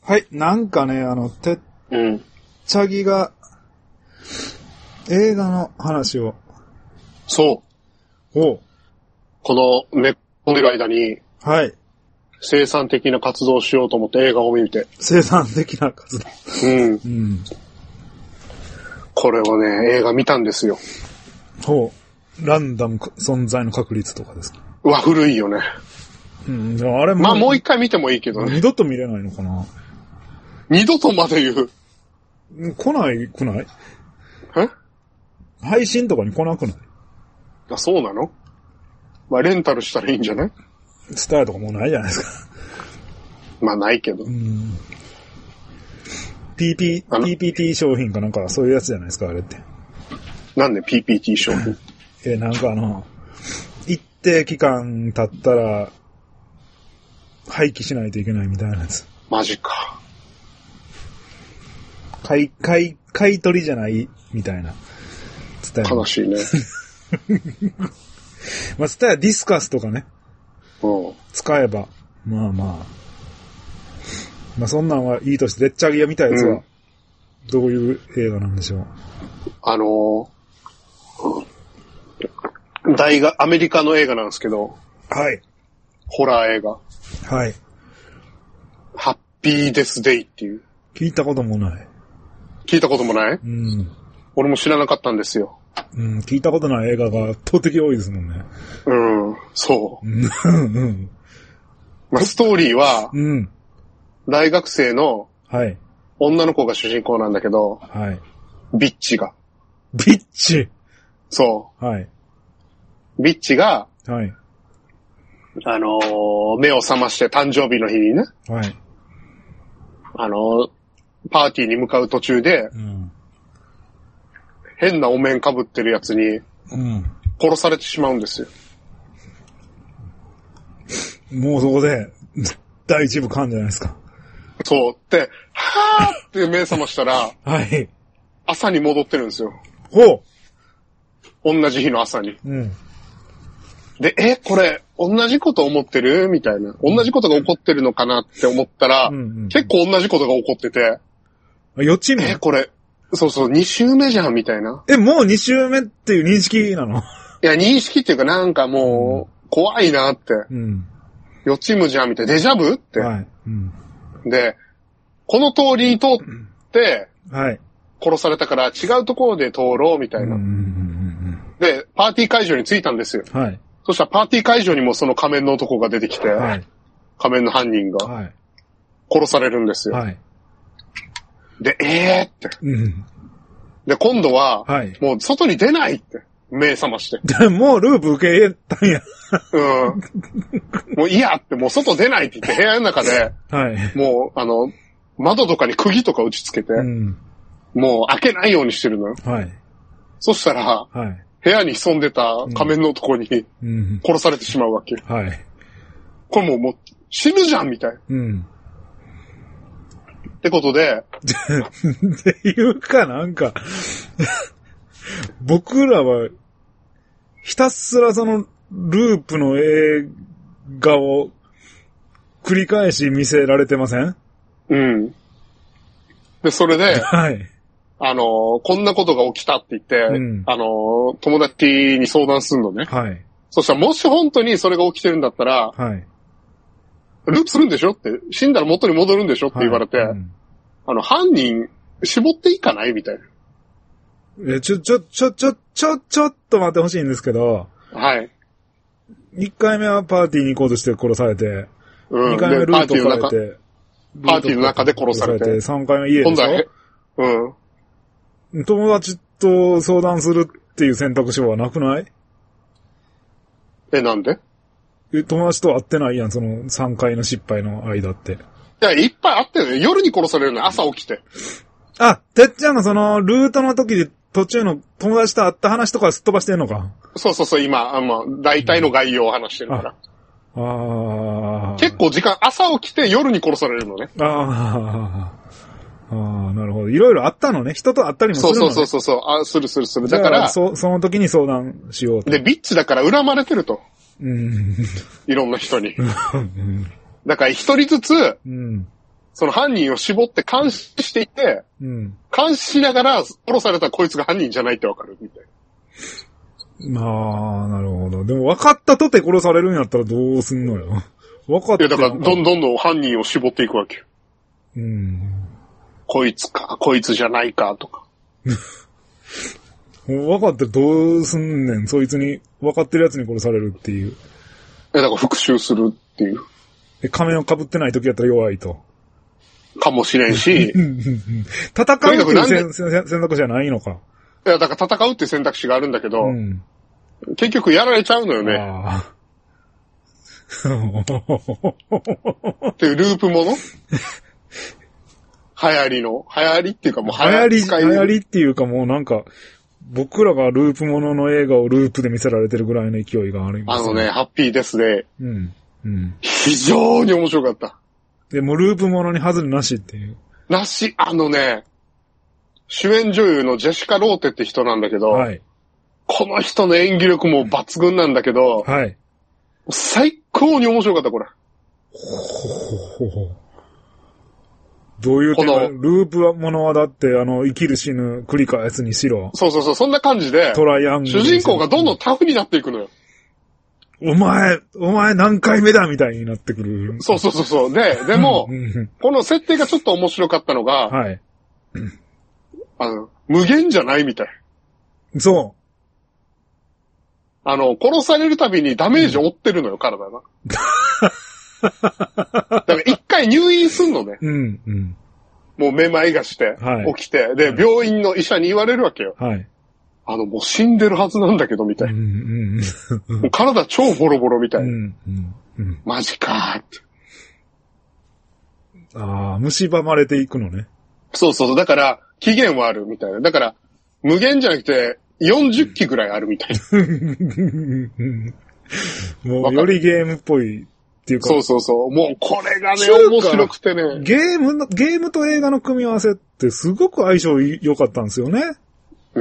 はい、なんかね、てっちゃぎが、映画の話を。 そう。この寝込んでる間に、 はい。 生産的な活動をしようと思って映画を見て。 生産的な活動。 これをね、映画見たんですよ。 ランダム存在の確率とかですか。 うわ、古いよね。 でもあれももう一回見てもいいけどね。 二度と見れないのかな。 二度とまで言う。 来ないえ配信とかに来なくない？ あ、そうなの？まあ、レンタルしたらいいんじゃない？ スターとかもうないじゃないですか。 まあ、ないけど。 PPT 商品かなんかそういうやつじゃないですか、あれって。 なんで PPT 商品？ なんか一定期間経ったら、廃棄しないといけないみたいなやつ。 マジか。 買い取りじゃないみたいな。 悲しいね。 まあ、ツタヤディスカスとかね。使えば。まあそんなんはいいとして、でっちゃぎが見たやつは、どういう映画なんでしょう。 アメリカの映画なんですけど。 はい。 ホラー映画。 はい。 ハッピーデスデイっていう。 聞いたこともない。 聞いたこともない？俺も知らなかったんですよ。 聞いたことない映画が圧倒的多いですもんね。 そう。まあ、ストーリーは、大学生の女の子が主人公なんだけど、ビッチが。 ビッチ？ そう。ビッチが、目を覚まして誕生日の日にね、パーティーに向かう途中で、変なお面被ってるやつに、殺されてしまうんですよ。 もうそこで、第一部噛んじゃないですか。 そう。で、はーって目覚ましたら、朝に戻ってるんですよ。同じ日の朝に。で、これ、同じこと思ってるみたいな。同じことが起こってるのかなって思ったら、結構同じことが起こってて。 予知夢？ これ、そう、2週目じゃん、みたいな。 もう2週目っていう認識なの？ いや、認識っていうかなんかもう、怖いなって。予知夢じゃん、みたいな。デジャブって。で、この通りに通って、殺されたから違うところで通ろう、みたいな。で、パーティー会場に着いたんですよ。そしたらパーティー会場にもその仮面の男が出てきて、仮面の犯人が、殺されるんですよ。で、って。で、今度は、もう外に出ないって、目覚まして。 もうループ受け入れたんや。 もう嫌って、もう外出ないって言って部屋の中で、もう、窓とかに釘とか打ち付けて、もう開けないようにしてるのよ。そしたら、部屋に潜んでた仮面の男に殺されてしまうわけ。これもう死ぬじゃんみたい。ってことで。 っていうかなんか、僕らはひたすらそのループの映画を繰り返し見せられてません？ で、それで、こんなことが起きたって言って、友達に相談するのね。そしたらもし本当にそれが起きてるんだったら、ループするんでしょって、死んだら元に戻るんでしょって言われて、犯人絞っていかないみたいな。 ちょっと待ってほしいんですけど。1回目はパーティーに行こうとして殺されて、2回目ルートされて、 パーティーの中で殺されて、 3回目家でしょ？友達と相談するっていう選択肢はなくない？ なんで？ 友達と会ってないやん、その3回の失敗の間って。 いや、いっぱい会ってるね。夜に殺されるの、朝起きて。 てっちゃんのその、ルートの時で途中の友達と会った話とかすっ飛ばしてんのか？ そう、今、大体の概要を話してるから。結構時間、朝起きて夜に殺されるのね。 なるほど。いろいろあったのね。人と会ったりもするのね。 そう。する。だから、 その時に相談しようと。 で、ビッチだから恨まれてると。いろんな人に。だから一人ずつ、 その犯人を絞って監視していて、うん、監視しながら殺されたこいつが犯人じゃないってわかるみたいな。まあ、なるほど。でも分かったとて殺されるんやったらどうすんのよ。分かって。 いや、だからどんどん犯人を絞っていくわけよ。うん。こいつか、こいつじゃないか、とか。 分かってどうすんねん。そいつに、分かってるやつに殺されるっていう。 だから復讐するっていう。 仮面を被ってない時やったら弱いと。 かもしれんし。戦うっていう選択肢はないのか。 いや、だから戦うっていう選択肢があるんだけど、うん、結局やられちゃうのよね。っていうループもの流行りっていうかもう流行りっていうかもうなんか、僕らがループものの映画をループで見せられてるぐらいの勢いがありますね。ハッピーですね。うん。うん。非常に面白かった。 でもループものに外れなしっていう。 なし、主演女優のジェシカ・ローテって人なんだけど、はい。この人の演技力も抜群なんだけど、はい。最高に面白かった、これ。どういう点ループものはだって、生きる死ぬ繰り返すにしろ。 そう、そんな感じで、 トライアングル。 主人公がどんどんタフになっていくのよ。 お前何回目だみたいになってくる。 そう。でも、この設定がちょっと面白かったのが、はい。無限じゃないみたい。 そう。 殺されるたびにダメージを負ってるのよ、体が。だから一回入院すんのね。うんうん。もうめまいがして、はい、起きて、で、はい、病院の医者に言われるわけよ。はい。もう死んでるはずなんだけど、みたいな。うんうん、もう体超ボロボロみたいな。うんうんうん、マジかーって。 ああ、蝕まれていくのね。 そう。だから、期限はあるみたいな。だから、無限じゃなくて、40期ぐらいあるみたいな。 もう、よりゲームっぽいっていうか。 そう。もう、これがね、面白くてね。 ゲームと映画の組み合わせってすごく相性良かったんですよね。 うん。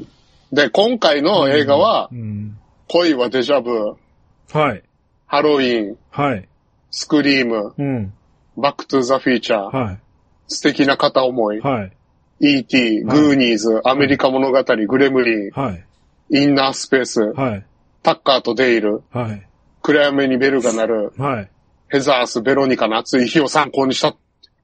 で、今回の映画は、恋はデジャブ。はい。ハロウィン。はい。スクリーム。うん。バックトゥザフィーチャー。はい。素敵な片思い。はい。E.T., グーニーズ、アメリカ物語、グレムリン。はい。インナースペース。はい。タッカーとデイル。はい。暗闇にベルが鳴る。はい。ヘザース、ベロニカの熱い日を参考にした。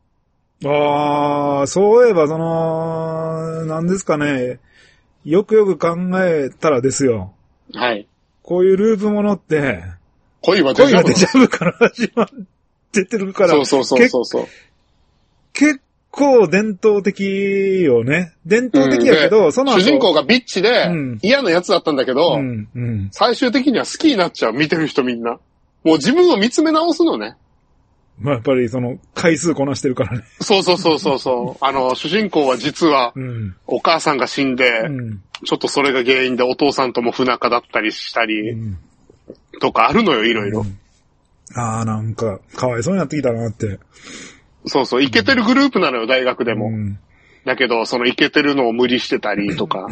ああ、そういえば何ですかね。よくよく考えたらですよ。はい。こういうループものって、 恋はデジャブから始まっててるから。 そう。 結構伝統的よね。伝統的やけど、その後主人公がビッチで、嫌なやつだったんだけど、最終的には好きになっちゃう、見てる人みんな。もう自分を見つめ直すのね。 まあ、やっぱり回数こなしてるからね。 そう。主人公は実は、お母さんが死んで、ちょっとそれが原因でお父さんとも不仲だったりしたり、とかあるのよ、いろいろ。 ああ、なんか、かわいそうになってきたなって。 そう、イケてるグループなのよ、大学でも。だけど、イケてるのを無理してたりとか。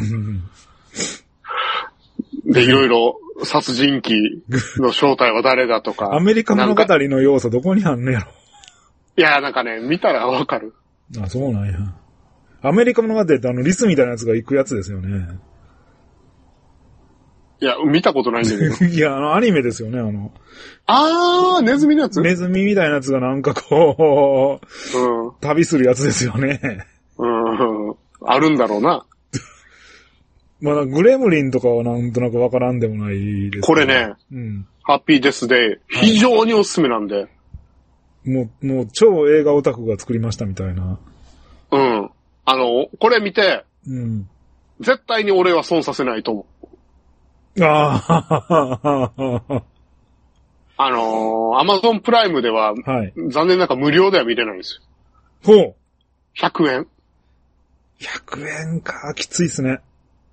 で、いろいろ、殺人鬼の正体は誰だとか。 アメリカ物語の要素どこにあんねやろ。 いや、なんかね、見たらわかる。 あ、そうなんや。アメリカ物語ってリスみたいなやつが行くやつですよね。 いや、見たことないんだけど。 いや、アニメですよね、 ネズミのやつ？ ネズミみたいなやつがなんかこう、旅するやつですよね。 あるんだろうな。 まだグレムリンとかはなんとなくわからんでもないです、 これね、ハッピーデスで非常におすすめなんで。 もう超映画オタクが作りましたみたいな。 これ見て、絶対に俺は損させないと思う。アマゾンプライムでは、残念ながら無料では見れないんですよ。ほう。100円。 100円か、きついっすね。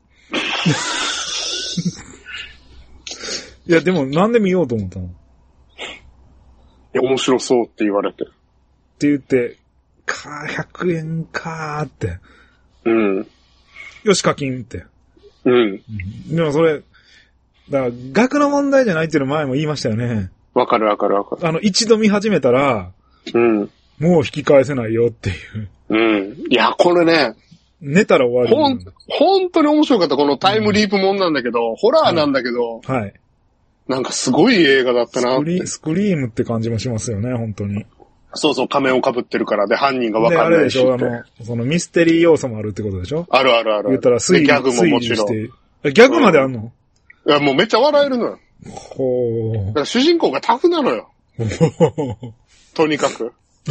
いや、でもなんで見ようと思ったの？いや、面白そうって言われて。 って言って、100円かーって。よし、課金って。でもそれ、だから、額の問題じゃないっていうの前も言いましたよね。 わかる。 一度見始めたら、 もう引き返せないよっていう。 うん。いや、これね。 寝たら終わり。本当に面白かった。このタイムリープもんなんだけど、ホラーなんだけど。 はい。 なんかすごい映画だったなって。 スクリームって感じもしますよね、本当に。 そうそう、仮面を被ってるからで、犯人が分かんないし。 あれでしょ、そのミステリー要素もあるってことでしょ？ あるあるある。 言ったらギャグももちろん。 ギャグまであんの？ いや、もうめっちゃ笑えるのよ。 ほー。 だから主人公がタフなのよ。とにかく。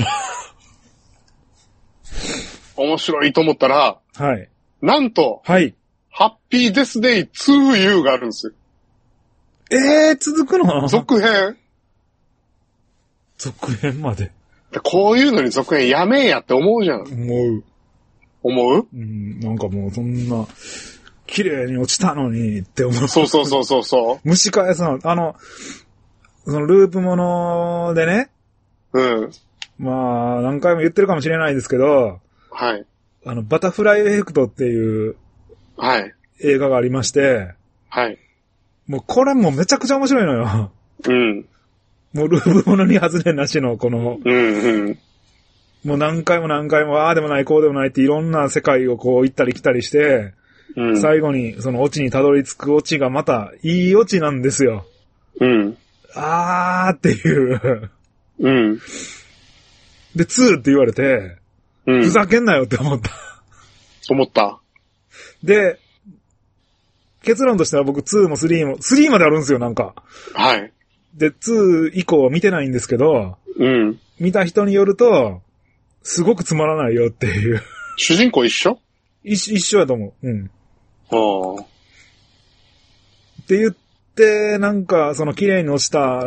面白いと思ったら、 はい。 なんと、 はい。 ハッピーデスデイ 2U があるんですよ。 続くの？ 続編。 続編まで。 こういうのに続編やめんやって思うじゃん。思う？ なんかもうそんな、綺麗に落ちたのにって思う。 そう。 蒸し返すの。そのループものでね。 うん。 まあ、何回も言ってるかもしれないですけど。 はい。 バタフライエフェクトっていう。 はい。 映画がありまして。 はい。 もうこれもめちゃくちゃ面白いのよ。 うん。 もうループものに外れなしのこの。もう何回もああでもないこうでもないっていろんな世界をこう行ったり来たりして。最後にそのオチにたどり着くオチがまたいいオチなんですよ。あーっていう。で、2って言われて、ふざけんなよって思った。で、結論としては僕2も3も、3まであるんですよ、なんか。 はい。 で、2以降は見てないんですけど、見た人によると、すごくつまらないよっていう。 主人公一緒やと思う。って言って、なんか、その綺麗に落ちた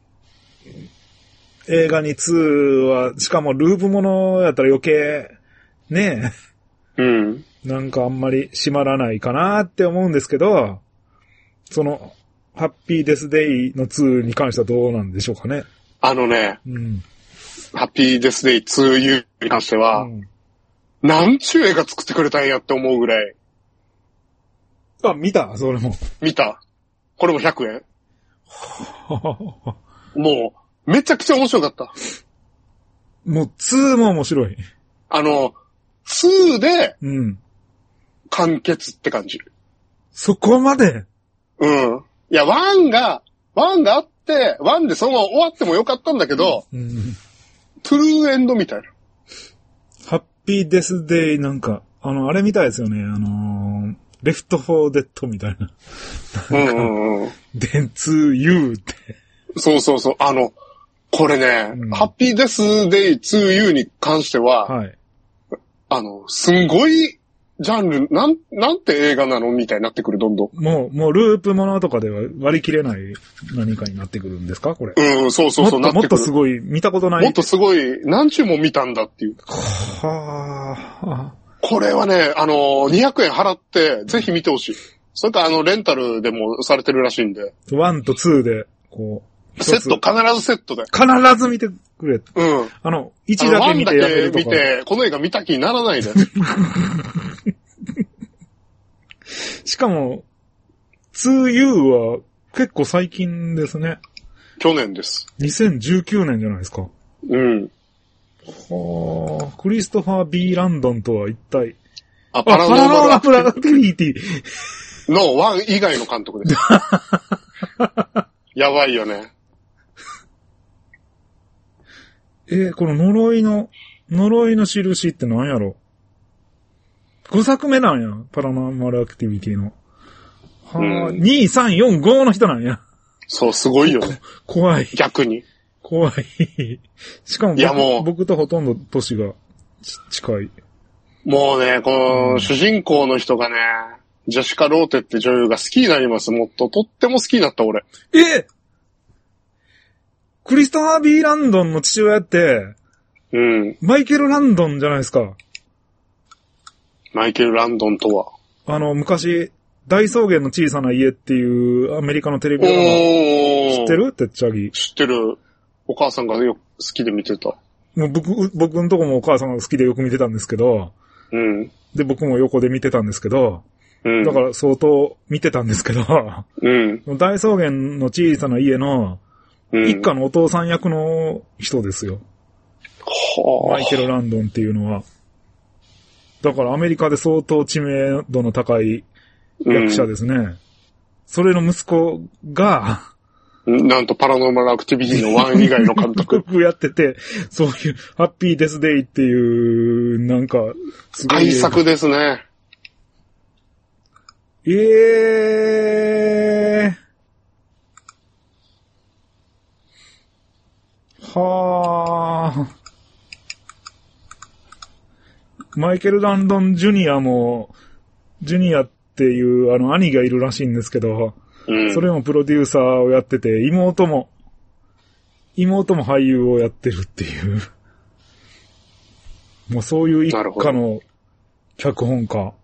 映画に2は、しかもループものやったら余計、ねえ。なんかあんまり締まらないかなって思うんですけど、その、ハッピーデスデイの2に関してはどうなんでしょうかね。 ハッピーデスデイ 2U に関しては、なんちゅう映画作ってくれたんやって思うぐらい。 見たそれも。 見た。これも100円。もう、めちゃくちゃ面白かった。 もう2も面白い。 2で、完結って感じ。 そこまで？ いや、1があって、1でそのまま終わってもよかったんだけど、トゥルーエンドみたいな。 ハッピーデスデイなんか、あれみたいですよね。レフトフォーデッドみたいな。電通 U って。 そう。これね、ハッピーデスデイ 2U に関しては、すんごいジャンル、なんて映画なのみたいになってくる、どんどん。 もうループものとかでは割り切れない何かになってくるんですかこれ。 そう、 もっとすごい、見たことない。 もっとすごい、何十も見たんだっていう。これはね、200円払って、ぜひ見てほしい。それからレンタルでもされてるらしいんで。 1と2で、こう。 セット、必ずセットで。 必ず見てくれ。1だけ見てやめるとか。 1だけ見て、この映画見た気にならないで。 しかも、2U は結構最近ですね。 去年です。 2019年じゃないですか。はあ、クリストファー・ビー・ランドンとは一体。 パラノーマル・プラクティビティの1以外の監督です。やばいよね。 この呪いの印って何やろ ?5 作目なんや。パラノーマル・アクティビティの。はあ、2、3、4、5の人なんや。 そう、すごいよね。 怖い。 逆に。 怖い。しかも僕とほとんど年が近い。 もうね、この主人公の人がね、ジェシカ・ローテって女優が好きになります。もっと、とっても好きになった俺。 クリストファー・ビー・ランドンの父親って、マイケル・ランドンじゃないですか。 マイケル・ランドンとは昔、大草原の小さな家っていうアメリカのテレビドラマ知ってる？てっちゃぎ。 知ってる。お母さんがよく好きで見てた。 もう僕のとこもお母さんが好きでよく見てたんですけど、で、僕も横で見てたんですけど、だから相当見てたんですけど、大草原の小さな家の一家のお父さん役の人ですよ。 マイケル・ランドンっていうのは。だからアメリカで相当知名度の高い役者ですね。それの息子が、 なんとパラノーマルアクティビティの1以外の監督。 やってて、そういうハッピーデスデイっていう、なんか、 すごい。大作ですね。 はあ。マイケル・ランドン・ジュニアも、ジュニアっていう兄がいるらしいんですけど、それもプロデューサーをやってて、妹も俳優をやってるっていう。もうそういう一家の脚本家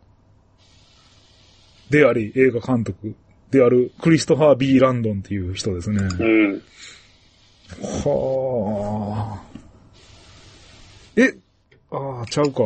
であり、映画監督であるクリストファー・B・ランドンっていう人ですね。はあ。ちゃうか。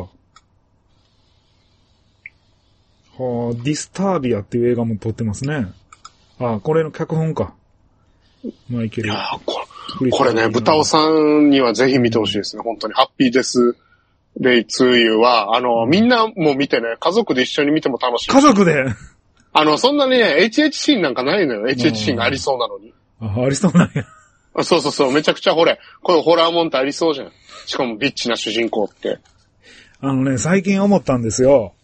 はあ、ディスタービアっていう映画も撮ってますね。これの脚本か。マイケル。いやこれね、豚尾さんにはぜひ見てほしいですね。本当に。ハッピーデスデイ2は、みんなも見てね、家族で一緒に見ても楽しい。 家族でそんなにね、HH シーンなんかないのよ。HH シーンがありそうなのに。 ありそうなんや。 そう。めちゃくちゃこれホラーもんってありそうじゃん。しかもビッチな主人公って。 最近思ったんですよ。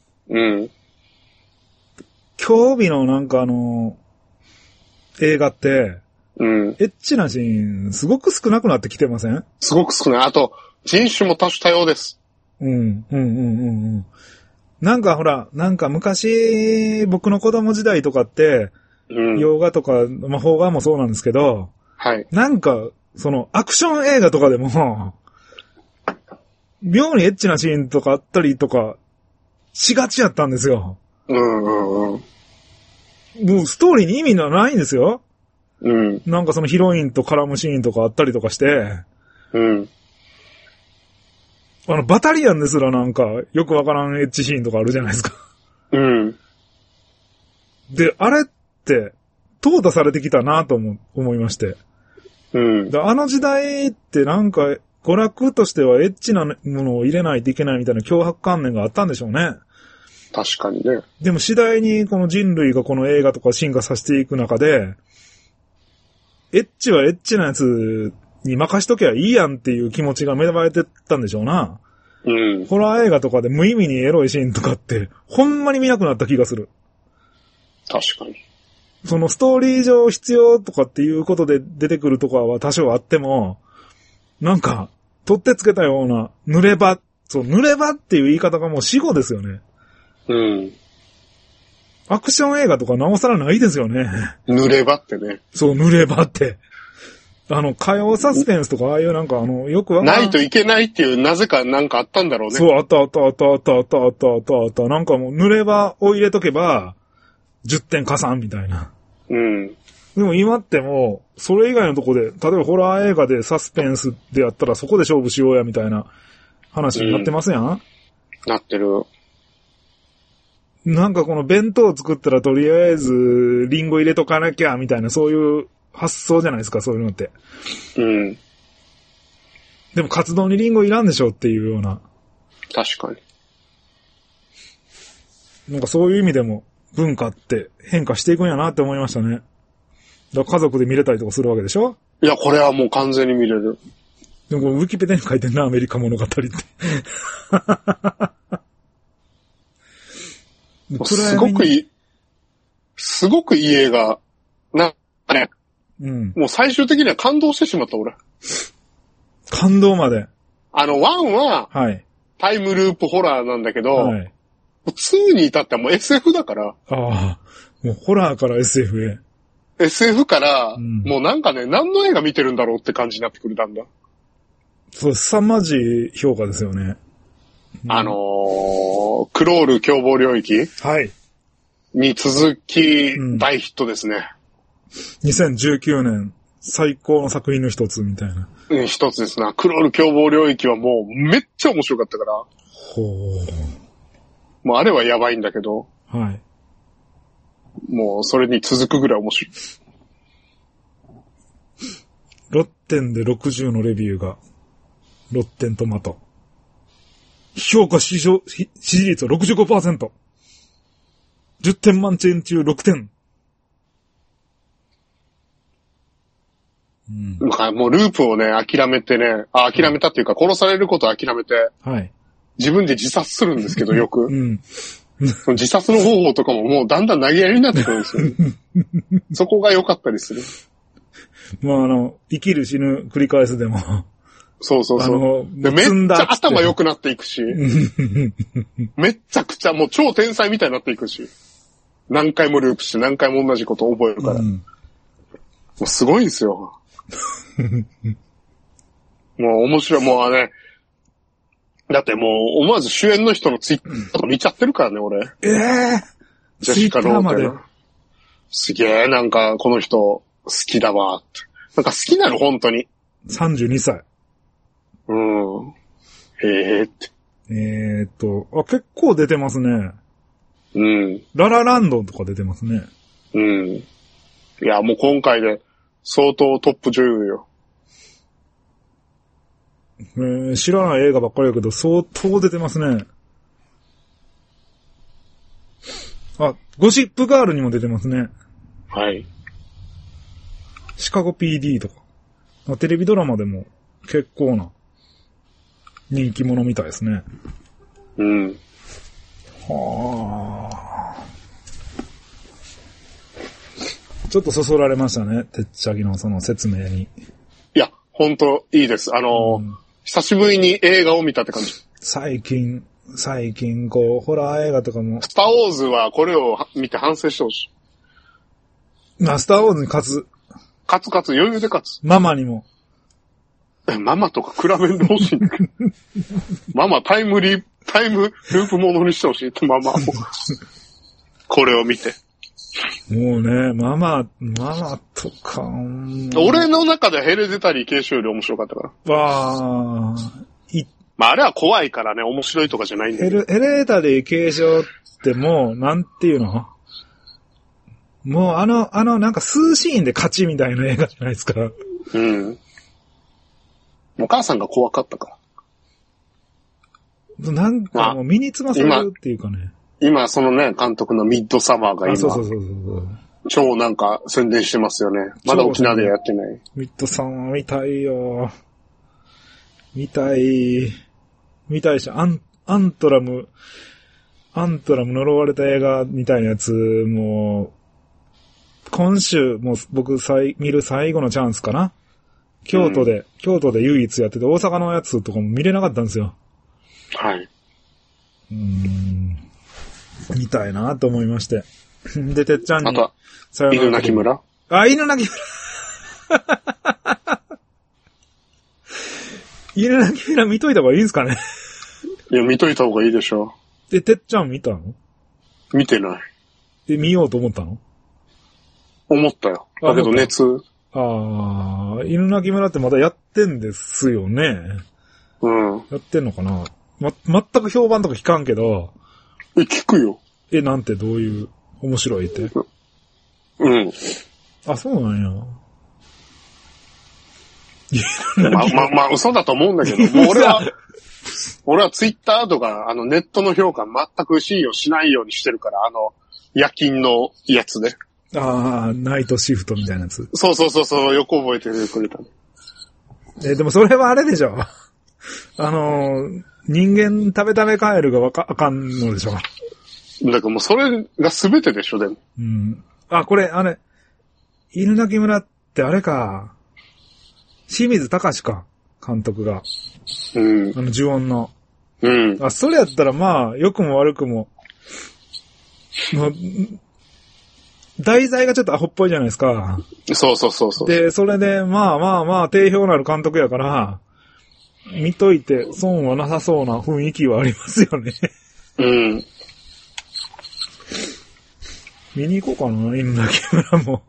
今日日のなんか映画って、エッチなシーン、すごく少なくなってきてません？ すごく少ない。あと、人種も多種多様です。 なんかほら、昔、僕の子供時代とかって、洋画とか、邦画もそうなんですけど、 はい。 なんか、アクション映画とかでも、妙にエッチなシーンとかあったりとか、しがちやったんですよ。もうストーリーに意味がないんですよ。なんかヒロインと絡むシーンとかあったりとかして、バタリアンですらなんか、よくわからんエッチシーンとかあるじゃないですか。で、あれって、淘汰されてきたなと思いまして。時代ってなんか、娯楽としてはエッチなものを入れないといけないみたいな脅迫観念があったんでしょうね。 確かにね。 でも次第にこの人類がこの映画とか進化させていく中で、エッチはエッチなやつに任しときゃいいやんっていう気持ちが芽生えてったんでしょうな。ホラー映画とかで無意味にエロいシーンとかって、ほんまに見なくなった気がする。 確かに。 ストーリー上必要とかっていうことで出てくるとかは多少あっても、なんか、取ってつけたような、濡れ場っていう言い方がもう死語ですよね。アクション映画とかなおさらないですよね。 濡れ場ってね。 そう、濡れ場って。火曜サスペンスとか、ああいうなんかよくわからん。 ないといけないっていう、なぜかなんかあったんだろうね。 そう、あった。なんかもう濡れ場を入れとけば、10点加算みたいな。でも今ってもう、それ以外のとこで、例えばホラー映画でサスペンスでやったらそこで勝負しようやみたいな話になってますやん？ なってる。 なんかこの弁当を作ったらとりあえずリンゴ入れとかなきゃみたいなそういう発想じゃないですか、そういうのって。でもカツ丼にリンゴいらんでしょっていうような。 確かに。 なんかそういう意味でも文化って変化していくんやなって思いましたね。だから家族で見れたりとかするわけでしょ？ いや、これはもう完全に見れる。 でもウィキペディアに書いてんな、アメリカ物語って。 すごくいい映画。ね。もう最終的には感動してしまった、俺。 感動まで。 1は、タイムループホラーなんだけど、2に至ってはもう SF だから。 もうホラーから SF へ。 SF から、もうなんかね、何の映画見てるんだろうって感じになってくるだんだん。 そう、凄まじい評価ですよね。 クロール凶暴領域に続き、大ヒットですね。 2019年最高の作品の一つみたいな。 一つですな。クロール凶暴領域はもうめっちゃ面白かったから。もうあれはやばいんだけど。もうそれに続くぐらい面白い。 ロッテンで60のレビューがロッテントマト。評価支持率は 65%。10点満点中6点。 うん。もうループをね、諦めてね、諦めたっていうか殺されることを諦めて、はい。自分で自殺するんですけど、よく。うん。自殺の方法とかももうだんだん投げやりになってくるんですよ、ね。そこが良かったりする。 まあ生きる死ぬ繰り返すでも。 そうそうそう。でめっちゃ頭良くなっていくし、めっちゃくちゃもう超天才みたいになっていくし、何回もループして何回も同じことを覚えるから。もうすごいんですよ。もう面白い、もうね、だってもう思わず主演の人のツイッターとか見ちゃってるからね、俺。ジェシカ・ローテン。すげえ、なんかこの人好きだわって。なんか好きなの、本当に。 32歳。 うん。へえって。 結構出てますね。 うん。 ララランドとか出てますね。 うん。いや、もう今回で相当トップ女優よ。 知らない映画ばっかりだけど、相当出てますね。ゴシップガールにも出てますね。 はい。 シカゴ PD とか。テレビドラマでも結構な人気者みたいですね。 うん。 はあ。ちょっとそそられましたね。てっちゃぎのその説明に。 いや、ほんといいです。久しぶりに映画を見たって感じ。 最近、こう、ホラー映画とかも。 スターウォーズはこれを見て反省してほしい。 スターウォーズに勝つ、 余裕で勝つ。 ママにも。 ママとか比べんでほしいんだけど。ママタイムループものにしてほしいってママも。これを見て。 もうね、ママとか。 俺の中でヘレデタリー継承より面白かったから。 わー。 あれは怖いからね、面白いとかじゃないんだけど。 ヘレデタリー継承ってもう、なんていうの？もうなんか数シーンで勝ちみたいな映画じゃないですか。 うん。お母さんが怖かったから。 なんかもう身につまされるっていうかね。 今そのね、監督のミッドサマーが今。 そう。 超なんか宣伝してますよね。まだ沖縄でやってない。 ミッドサマー見たいよ。見たいし、アントラム呪われた映画みたいなやつも、今週もう僕見る最後のチャンスかな。京都で唯一やってて、大阪のやつとかも見れなかったんですよ。 はい。 見たいなと思いまして。で、てっちゃんに。 あとは、犬鳴村？ 犬鳴村。犬鳴村見といた方がいいんですかね。 いや、見といた方がいいでしょ。 で、てっちゃん見たの？ 見てない。 で、見ようと思ったの？ 思ったよ。だけど熱。 犬鳴村ってまだやってんですよね。 うん。 やってんのかな？全く評判とか聞かんけど。 聞くよ。 なんてどういう面白いって？ うん。 そうなんや。 まあ、嘘だと思うんだけど、もう俺はツイッターとか、ネットの評価全く信用しないようにしてるから、夜勤のやつね。 ナイトシフトみたいなやつ。 そう、よく覚えてくれた。 でもそれはあれでしょ。人間食べカエルがあかんのでしょ。 だからもうそれが全てでしょ、でも。 うん。これ、犬鳴村ってあれか。清水隆か、監督が。 うん。 呪音の。 うん。 それやったらまあ、良くも悪くも、題材がちょっとアホっぽいじゃないですか。 そう。 で、それで、まあ、定評のある監督やから、見といて損はなさそうな雰囲気はありますよね。 うん。 見に行こうかな、犬鳴村も。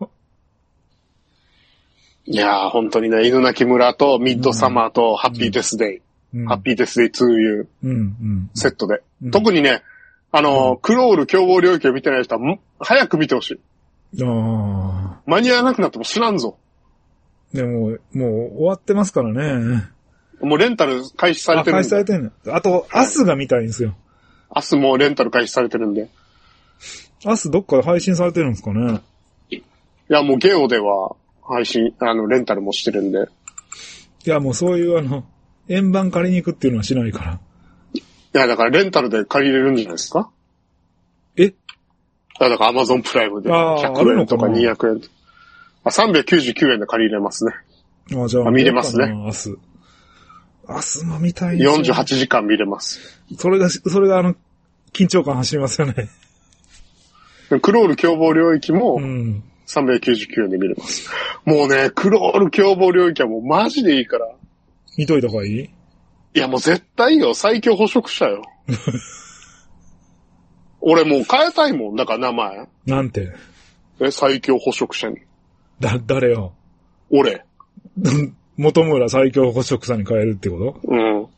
いやー、本当にね、犬鳴村とミッドサマーとハッピーデスデイ。ハッピーデスデイ2いうセットで。特にね、クロール凶暴領域を見てない人は、早く見てほしい。間に合わなくなっても知らんぞ。 でも、もう終わってますからね。 もうレンタル開始されてるんで。 開始されてるの。あと、アスが見たいんですよ。 アスもレンタル開始されてるんで。 アスどっかで配信されてるんですかね。 いや、もうゲオでは配信、レンタルもしてるんで。 いや、もうそういう円盤借りに行くっていうのはしないから。 いや、だからレンタルで借りれるんじゃないですか？だからアマゾンプライムで100円とか200円。399円で借りれますね。 じゃあ見れますね。 アスも見たい。 48時間見れます。 それが緊張感走りますよね。 クロール凶暴領域も、399円で見れます。もうね、クロール凶暴領域はもうマジでいいから。 見といた方がいい？ いや、もう絶対いいよ。最強捕食者よ。俺もう変えたいもん。だから名前。 なんて？ 最強捕食者に。 誰よ？ 俺。 元村最強捕食者に変えるってこと？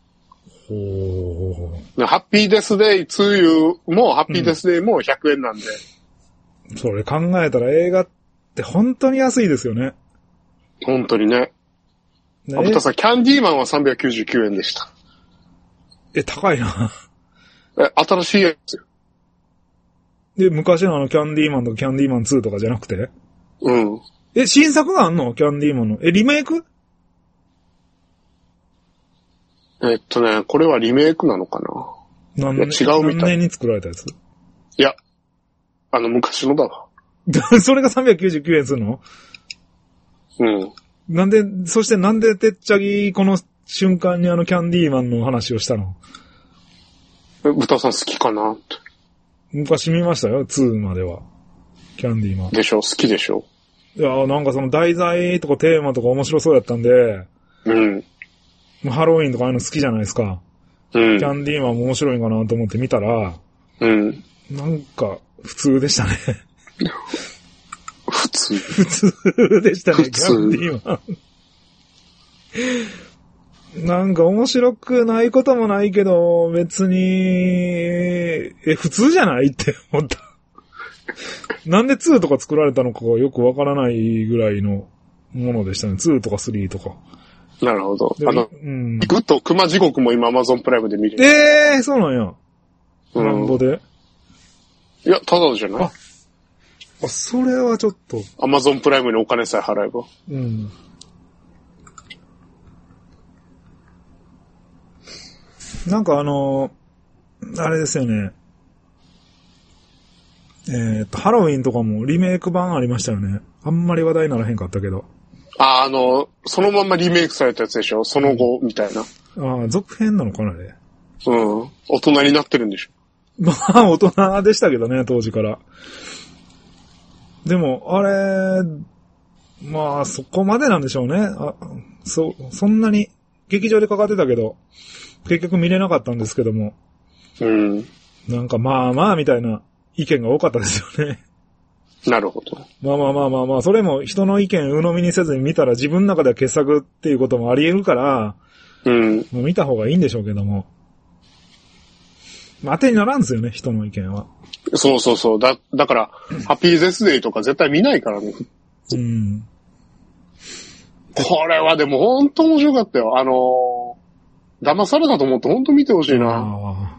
ハッピーデスデイ2もハッピーデスデイも100円なんで。 それ考えたら映画って本当に安いですよね。 本当にね。あぶたさん、キャンディーマンは399円でした。 高いな。 新しいやつよ。 で、昔のキャンディーマンとかキャンディーマン2とかじゃなくて？新作があんの？キャンディーマンの。リメイク？ これはリメイクなのかな？違うみたい。 何年に作られたやつ？ いや、昔のだわ。 それが399円するの？そしてなんでてっちゃぎこの瞬間にキャンディーマンの話をしたの？ 豚さん好きかなって。 昔見ましたよ、2までは。キャンディーマン。 でしょ？好きでしょ？ いや、なんかその題材とかテーマとか面白そうやったんで、ハロウィンとかああいうの好きじゃないですか。キャンディーマンも面白いんかなと思って見たら、なんか普通でしたね。普通でしたね、キャンディーマン。なんか面白くないこともないけど、別に、普通じゃないって思った。なんで2とか作られたのかがよくわからないぐらいのものでしたね。2とか3とか。 なるほど。グッド熊地獄も今 Amazon プライムで見れる。 そうなんや。なんぼで？ いや、ただじゃない？ それはちょっと。 Amazon プライムにお金さえ払えば。 なんかあれですよね。ハロウィンとかもリメイク版ありましたよね。あんまり話題にならへんかったけど。 そのままリメイクされたやつでしょ？その後、みたいな。 続編なのかなね。 大人になってるんでしょ？ まあ、大人でしたけどね、当時から。でも、あれ、まあ、そこまでなんでしょうね。そんなに、劇場でかかってたけど、結局見れなかったんですけども。なんか、まあまあ、みたいな意見が多かったですよね。 なるほど。 まあ、それも人の意見鵜呑みにせずに見たら自分の中では傑作っていうこともあり得るから、もう見た方がいいんでしょうけども。当てにならんですよね、人の意見は。 そう。だから、ハッピーデスデイとか絶対見ないからね。これはでも本当面白かったよ。騙されたと思って本当見てほしいな。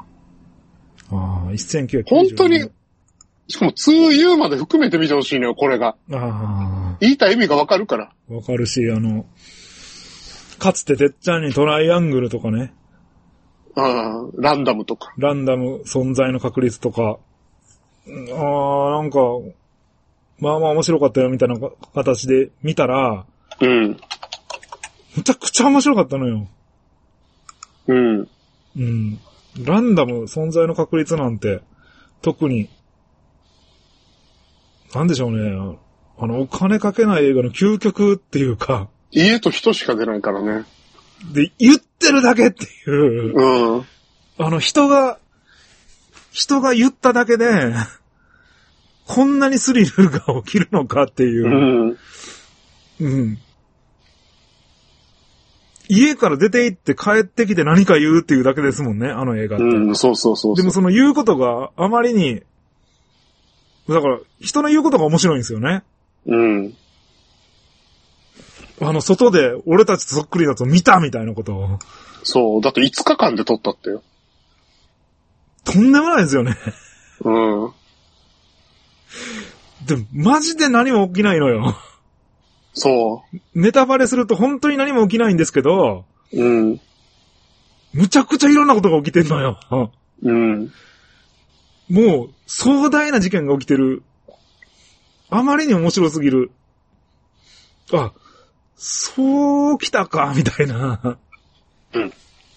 1990。 本当に、しかも 2U まで含めて見てほしいのよ、これが。言いたい意味がわかるから。 わかるし、かつててっちゃんにトライアングルとかね。 ランダムとか。 ランダム存在の確率とか。なんか、まあまあ面白かったよみたいな形で見たら、むちゃくちゃ面白かったのよ。ランダム存在の確率なんて、特に、なんでしょうね。お金かけない映画の究極っていうか。 家と人しか出ないからね。 で、言ってるだけっていう。人が言っただけで、こんなにスリルが起きるのかっていう。家から出て行って帰ってきて何か言うっていうだけですもんね、あの映画って。 そう。 でもその言うことがあまりに、だから人の言うことが面白いんですよね。 外で俺たちとそっくりだと見たみたいなことを。 そう、だって5日間で撮ったってよ。 とんでもないですよね。 うん。 でも、マジで何も起きないのよ。 そう。 ネタバレすると本当に何も起きないんですけど、 うん。 むちゃくちゃいろんなことが起きてんのよ。 うん。 もう、壮大な事件が起きてる。あまりに面白すぎる。あ、そう来たか、みたいな。 うん。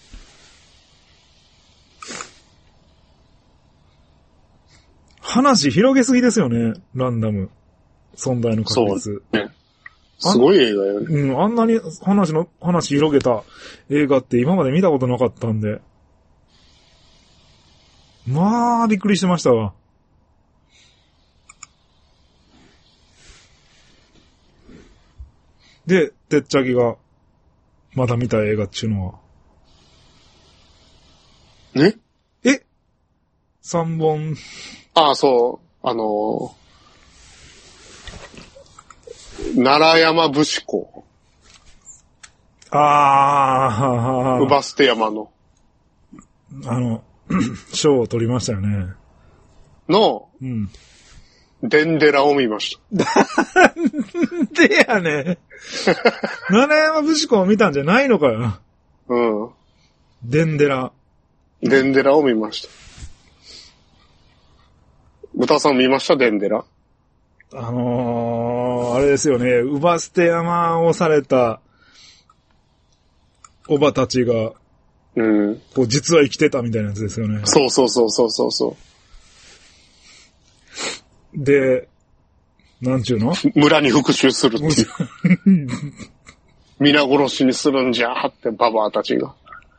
話広げすぎですよね、ランダム。存在の確率。 そうね。すごい映画よね。 うん、あんなに話広げた映画って今まで見たことなかったんで。まあ、びっくりしてましたわ。で、てっちゃぎが、まだ見た映画っちゅうのは。 ね ?3 本。 ああ、そう。奈良山節子。 ああ、 うばすて山の。 賞を取りましたよね。 の、 うん。 デンデラを見ました。 なんでやね。奈良山節子を見たんじゃないのかよ。 うん。 デンデラ。 デンデラを見ました。豚さん見ましたデンデラ。 あれですよね。うばすて山をされた、おばたちが、 うん。 こう、実は生きてたみたいなやつですよね。 そう。 で、なんちゅうの？ 村に復讐するっていう。皆殺しにするんじゃーってババアたちが。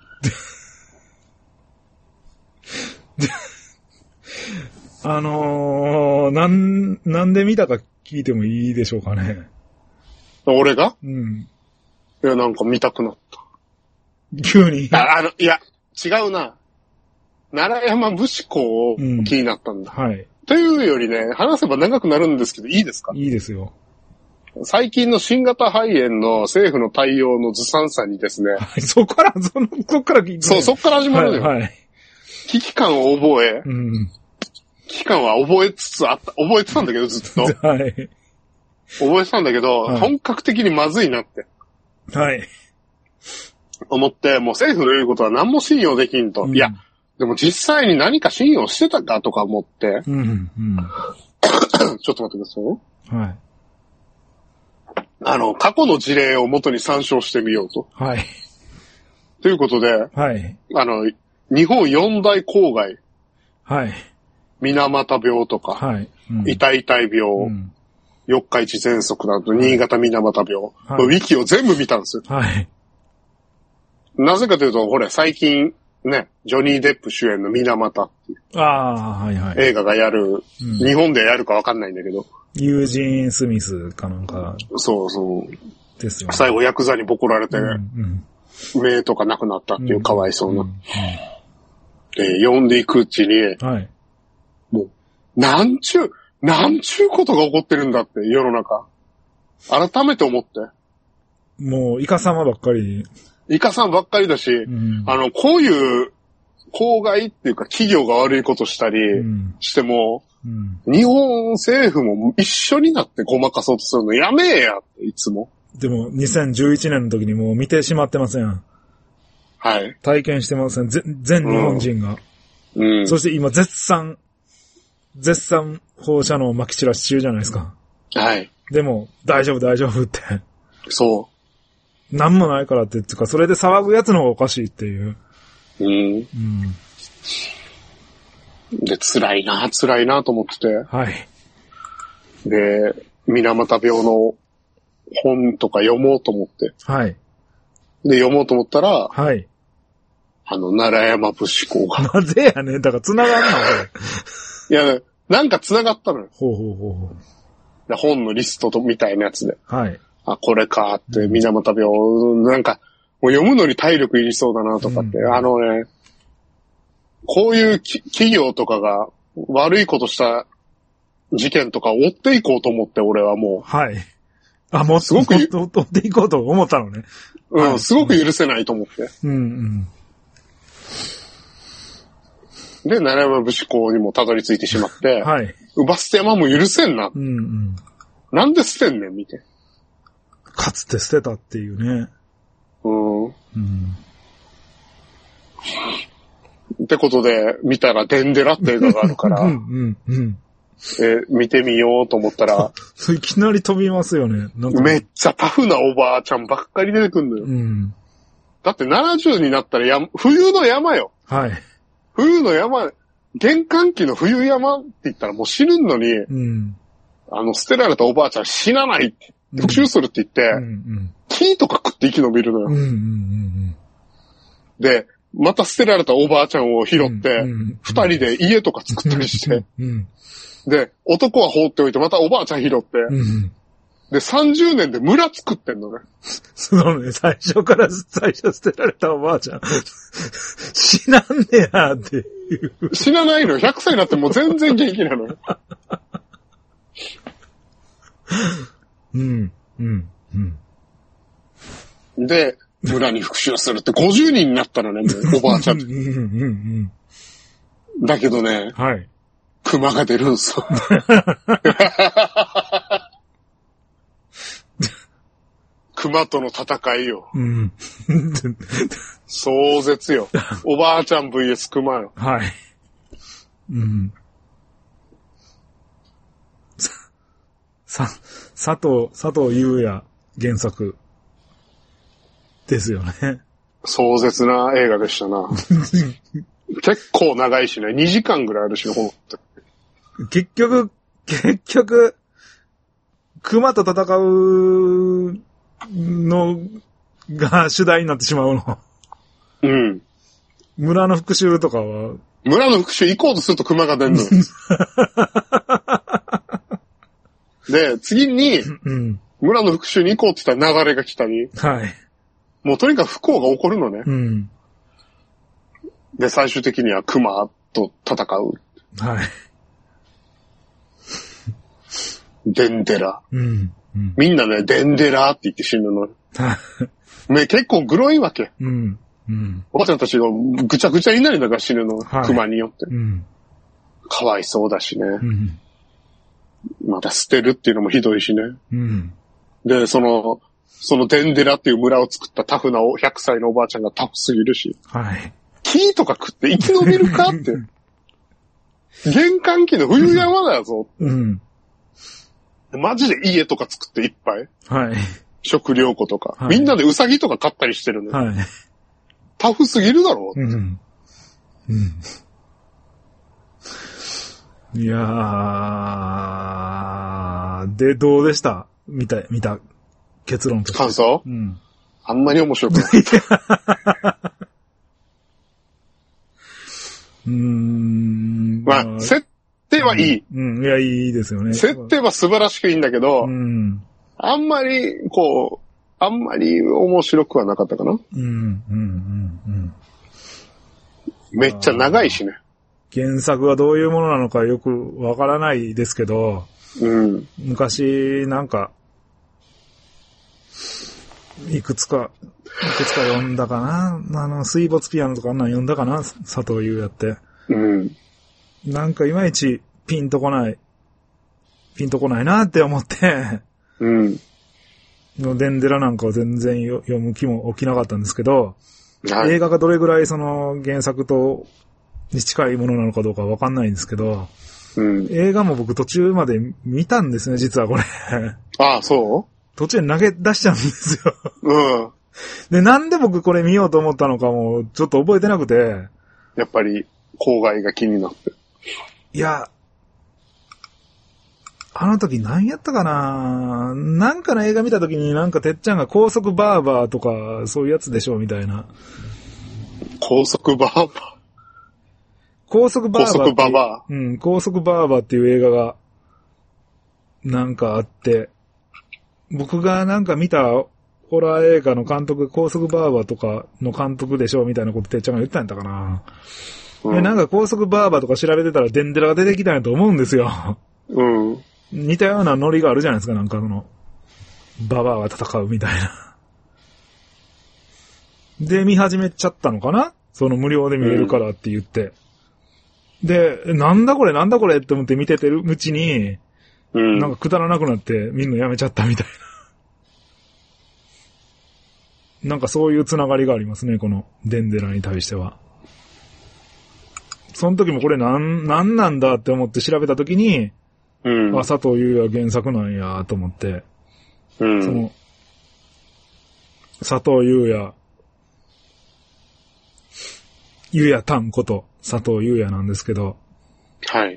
なんで見たか聞いてもいいでしょうかね。 俺が？ うん。 いや、なんか見たくなった。 急に。 いや、違うな。奈良山節子を気になったんだ。 はい。 というよりね、話せば長くなるんですけど、いいですか？ いいですよ。 最近の新型肺炎の政府の対応のずさんさにですね。 はい、そっから聞いて。 そう、そっから始まるのよ。 はい。 危機感を覚え、 うん。 危機感は覚えてたんだけど、ずっと。 はい。 覚えてたんだけど、 はい、 本格的にまずいなって。 はい。 思って、もう政府の言うことは何も信用できんと。いや、でも実際に何か信用してたかとか思って。ちょっと待ってください。 はい。 過去の事例を元に参照してみようと。 はい。 ということで、 はい。 日本四大公害。 はい。 水俣病とか、 はい。 痛い病、四日市喘息など、新潟水俣病、はい、ウィキを全部見たんですよ。 はい。 なぜかというと、ほれ、最近、ね、ジョニー・デップ主演の水俣っていう。 はいはい。 映画がやる、日本でやるかわかんないんだけど。 ユージーン・スミスかなんか。 そう。 ですよね。 最後ヤクザにボコられて、目とかなくなったっていうかわいそうな。読んでいくうちに、はい。もう、なんちゅうことが起こってるんだって、世の中。改めて思って。 もう、イカ様ばっかり。 イカさんばっかりだし、こういう公害っていうか企業が悪いことしたりしても、日本政府も一緒になってごまかそうとするのやめえやって、いつも。 でも、2011年の時にもう見てしまってません。 はい。 体験してません。全日本人が。そして今、絶賛放射能撒き散らし中じゃないですか。 はい。 でも、大丈夫って。 そう。 なんもないからって言ってか、それで騒ぐやつの方がおかしいっていう。 で、辛いなと思ってて。 はい。 で、水俣病の本とか読もうと思って。 はい。 で、読もうと思ったら、 はい。 奈良山節子が。 なぜやねん。だから繋がんのいや、なんか繋がったのよ。 ほう。 本のリストみたいなやつで。 はい。 これかって、水俣病、なんか、もう読むのに体力いりそうだなとかって、こういう企業とかが悪いことした事件とかを追っていこうと思って、俺はもう。 はい。 あ、もうすごく取っていこうと思ったのね。 うん、はい、すごく許せないと思って。 うんうん。 で、奈良山武士港にもたどり着いてしまって、 はい。 姥捨山も許せんな。 うんうん。 なんで捨てんねん、見て。 かつて捨てたっていうね。 うん。ってことで、見たらデンデラって映画があるから、見てみようと思ったら、 いきなり飛びますよね。 なんかめっちゃタフなおばあちゃんばっかり出てくんのよ。 うん、 だって70になったら冬の山よ。 はい。 冬の山、玄関期の冬山って言ったらもう死ぬのに、捨てられたおばあちゃん死なないって、復讐するって言って、木とか食って生き延びるのよ。で、また捨てられたおばあちゃんを拾って、二人で家とか作ったりして、で、男は放っておいて、またおばあちゃん拾って、で、30年で村作ってんのね。 そうね、最初捨てられたおばあちゃん。死なんねやっていう。 死なないのよ。100歳になってもう全然元気なのよ。で、村に復讐するって50人になったのね、もうおばあちゃん。だけどね、 はい。 熊が出るんすよ。熊との戦いよ。壮絶よ。おばあちゃん VS 熊よ。 はい。佐藤優也原作ですよね。 壮絶な映画でしたな。結構長いしね。2時間ぐらいあるしね、ほんと。 結局、熊と戦うのが主題になってしまうの。 うん。 村の復讐とかは。 村の復讐行こうとすると熊が出んの。で、次に、村の復讐に行こうって言ったら流れが来たり。 はい。 もうとにかく不幸が起こるのね。で、最終的には熊と戦う。 はい。 デンデラ。みんなね、デンデラって言って死ぬの。結構グロいわけ。おばちゃんたちがぐちゃぐちゃになりながら死ぬの。熊によって。かわいそうだしね。また捨てるっていうのもひどいしね。で、そのデンデラっていう村を作ったタフな100歳のおばあちゃんがタフすぎるし。 はい。 木とか食って生き延びるかって。玄関期の冬山だぞ。マジで家とか作っていっぱい。 はい。食料庫とか。みんなでウサギとか飼ったりしてるの。 はい。 タフすぎるだろ。 いやー、で、どうでした見た、結論として。 感想？あんまり面白くない。まあ、設定はいい。 いや、いいですよね。 設定は素晴らしくいいんだけど、あんまり面白くはなかったかな。めっちゃ長いしね。 原作はどういうものなのかよくわからないですけど、昔なんか、いくつか読んだかな。水没ピアノとかあんなん読んだかな、佐藤優也って。なんかいまいちピンとこないなって思って、デンデラなんかを全然読む気も起きなかったんですけど、映画がどれぐらいその原作とに近いものなのかどうかわかんないんですけど、映画も僕途中まで見たんですね、実はこれ。 ああ、そう？ 途中で投げ出しちゃうんですよ。で、なんで僕これ見ようと思ったのかもちょっと覚えてなくて。 やっぱり、郊外が気になって。 いや、あの時何やったかな、なんかの映画見た時になんかてっちゃんが高速バーバーとかそういうやつでしょみたいな。 高速バーバー高速バーバー。高速バーバーっていう映画がなんかあって、僕がなんか見たホラー映画の監督、高速バーバーとかの監督でしょみたいなことてっちゃんが言ったんやったかな。で、なんか高速バーバーとか調べてたらデンデラが出てきたんやと思うんですよ。似たようなノリがあるじゃないですか、なんかババアが戦うみたいな。で、見始めちゃったのかな？その無料で見れるからって言って。で、なんだこれって思って見ててるうちに、なんかくだらなくなって見んのやめちゃったみたいな。なんかそういうつながりがありますね、このデンデラに対しては。その時もこれなんなんだって思って調べた時に、佐藤優也原作なんやと思って、その、佐藤優也、優也タンこと佐藤優也なんですけど、 はい。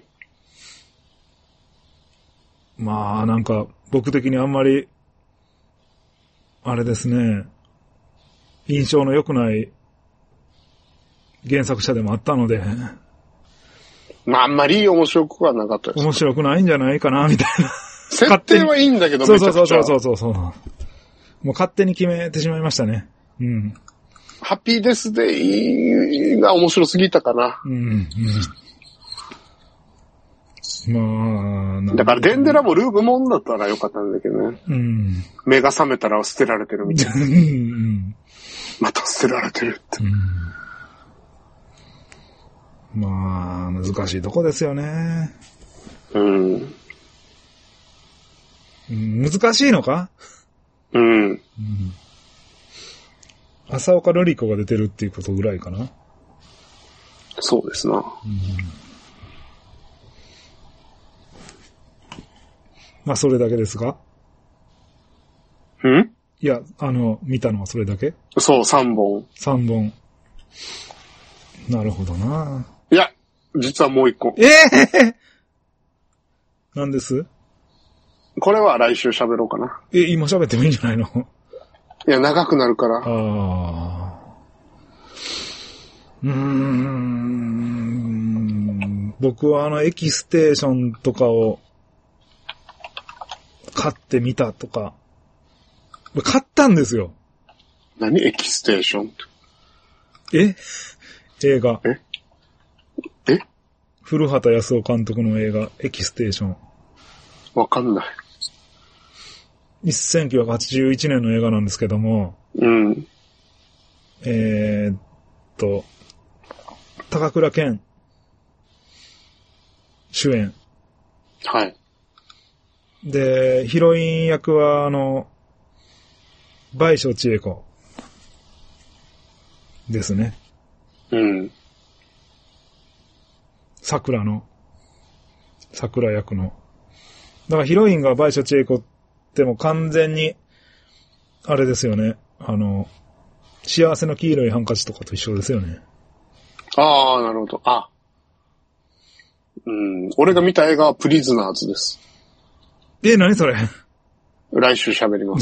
まあなんか僕的にあんまり、あれですね、印象の良くない原作者でもあったので、 まああんまり面白くはなかったです。 面白くないんじゃないかなみたいな。 設定はいいんだけど、 そう。もう勝手に決めてしまいましたね。うん。 ハッピーデスデイが面白すぎたかな。 まあ、 だからデンデラもルーブもんだったらよかったんだけどね。目が覚めたら捨てられてるみたいな。また捨てられてるって。 まあ、難しいとこですよね。難しいのか？浅岡瑠璃子が出てるっていうことぐらいかな。 そうですな。 まあ、それだけですが。いや、見たのはそれだけ？ そう、3本。 3本。なるほどな。 いや、実はもう1個。 何です？ これは来週喋ろうかな。 今喋ってもいいんじゃないの？ いや、長くなるから。 僕はエキステーションとかを買ってみたとか。買ったんですよ。 何エキステーションって。 映画。 え古畑康夫監督の映画、エキステーション。 わかんない。 1981年の映画なんですけども、高倉健主演。 はい。 で、ヒロイン役は倍賞千恵子ですね。桜役の。だからヒロインが倍賞千恵子っても完全に、あれですよね。幸せの黄色いハンカチとかと一緒ですよね。 ああ、なるほど。俺が見た映画はプリズナーズです。 何それ？ 来週喋ります。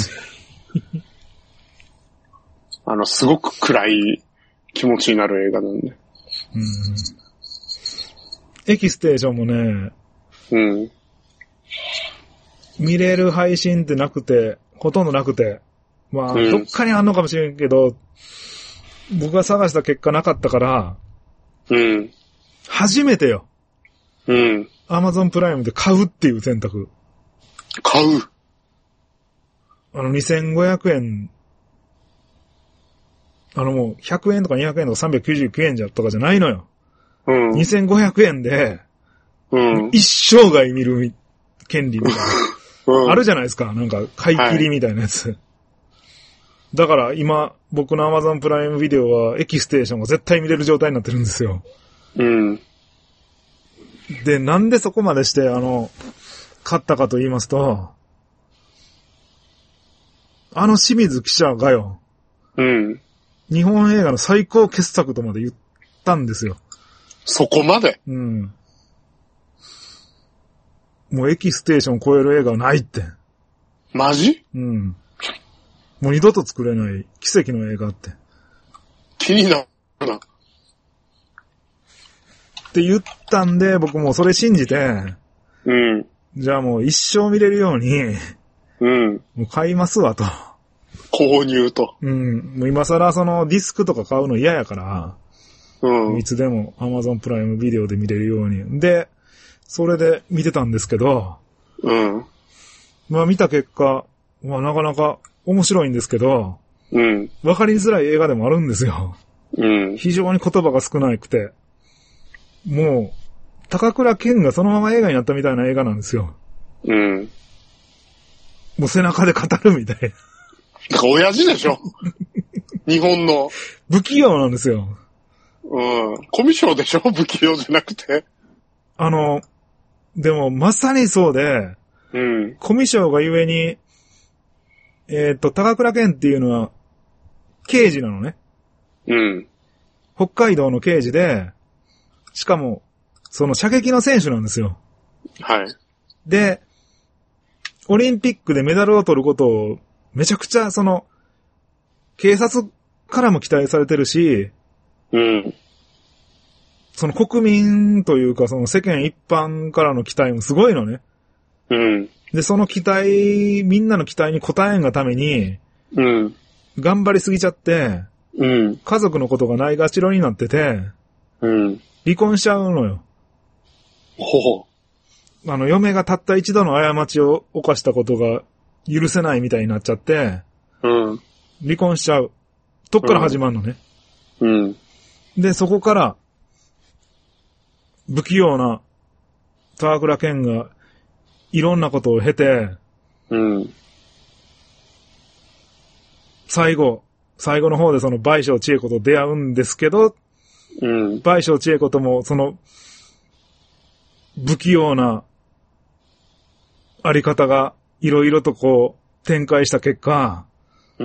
すごく暗い気持ちになる映画なんで。 エキステーションもね、見れる配信ってなくて、ほとんどなくて、まあ、どっかにあんのかもしれんけど、僕が探した結果なかったから、初めてよ。Amazon プライムで買うっていう選択。 買う 2500円、もう100円とか200円とか399円とかじゃないのよ。2500円で、一生涯見る権利みたいな。あるじゃないですか。なんか、買い切りみたいなやつ。だから今、僕の Amazon プライムビデオはエキステーションが絶対見れる状態になってるんですよ。で、なんでそこまでして、買ったかと言いますと、清水記者がよ、日本映画の最高傑作とまで言ったんですよ。 そこまで？ もうエキステーションを超える映画はないって。 マジ？ もう二度と作れない奇跡の映画って。 気になるな。 って言ったんで、僕もそれ信じて、じゃあもう一生見れるように、もう買いますわと。 購入と。 もう今更そのディスクとか買うの嫌やから、いつでも Amazon プライムビデオで見れるように。で、それで見てたんですけど、まあ見た結果、 まあなかなか面白いんですけど、 うん。 わかりづらい映画でもあるんですよ。 うん。 非常に言葉が少なくて、もう、高倉健がそのまま映画になったみたいな映画なんですよ。 うん。 もう背中で語るみたいな。 だから親父でしょ日本の。 不器用なんですよ。 うん。コミュ障でしょ不器用じゃなくて。 でもまさにそうで、 うん。 コミュ障がゆえに、高倉健っていうのは、刑事なのね。 うん。 北海道の刑事で、しかも、その射撃の選手なんですよ。 はい。 で、オリンピックでメダルを取ることを、めちゃくちゃ、警察からも期待されてるし、 うん。 その国民というか、その世間一般からの期待もすごいのね。 うん。 で、その期待、みんなの期待に応えんがために、 うん。 頑張りすぎちゃって、 うん。 家族のことがないがしろになってて、 うん。 離婚しちゃうのよ。 ほう。 嫁がたった一度の過ちを犯したことが許せないみたいになっちゃって、 うん。 離婚しちゃう。とっから始まるのね。 うん。 で、そこから、不器用な高倉健がいろんなことを経て、 うん。 最後の方でその倍賞千恵子と出会うんですけど、 うん。 倍賞千恵子ともその不器用なあり方がいろいろとこう展開した結果、 うん。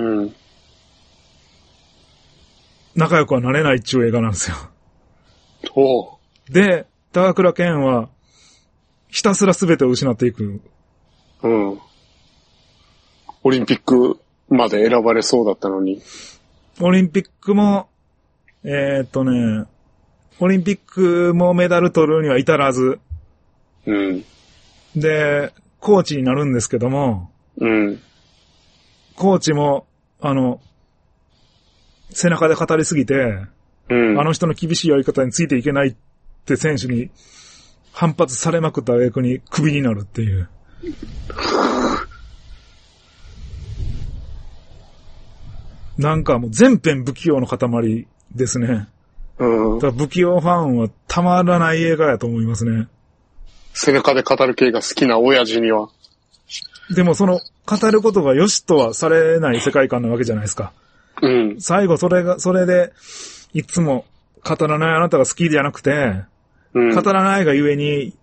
仲良くはなれないっていう映画なんですよ。 ほう。で、高倉健はひたすら全てを失っていく。 うん。オリンピックまで選ばれそうだったのに。 オリンピックも、オリンピックもメダル取るには至らず、 うん。 で、コーチになるんですけども、 うん。 コーチも、背中で語りすぎて、 うん。 あの人の厳しいやり方についていけないって選手に反発されまくった挙句にクビになるっていう。なんかもう全編不器用の塊ですね。 うん。 だから不器用ファンはたまらない映画やと思いますね。 背中で語る系が好きな親父には。 でもその語ることが良しとはされない世界観なわけじゃないですか。 うん。 最後それで、いつも語らないあなたが好きじゃなくて、 うん、 語らないがゆえに、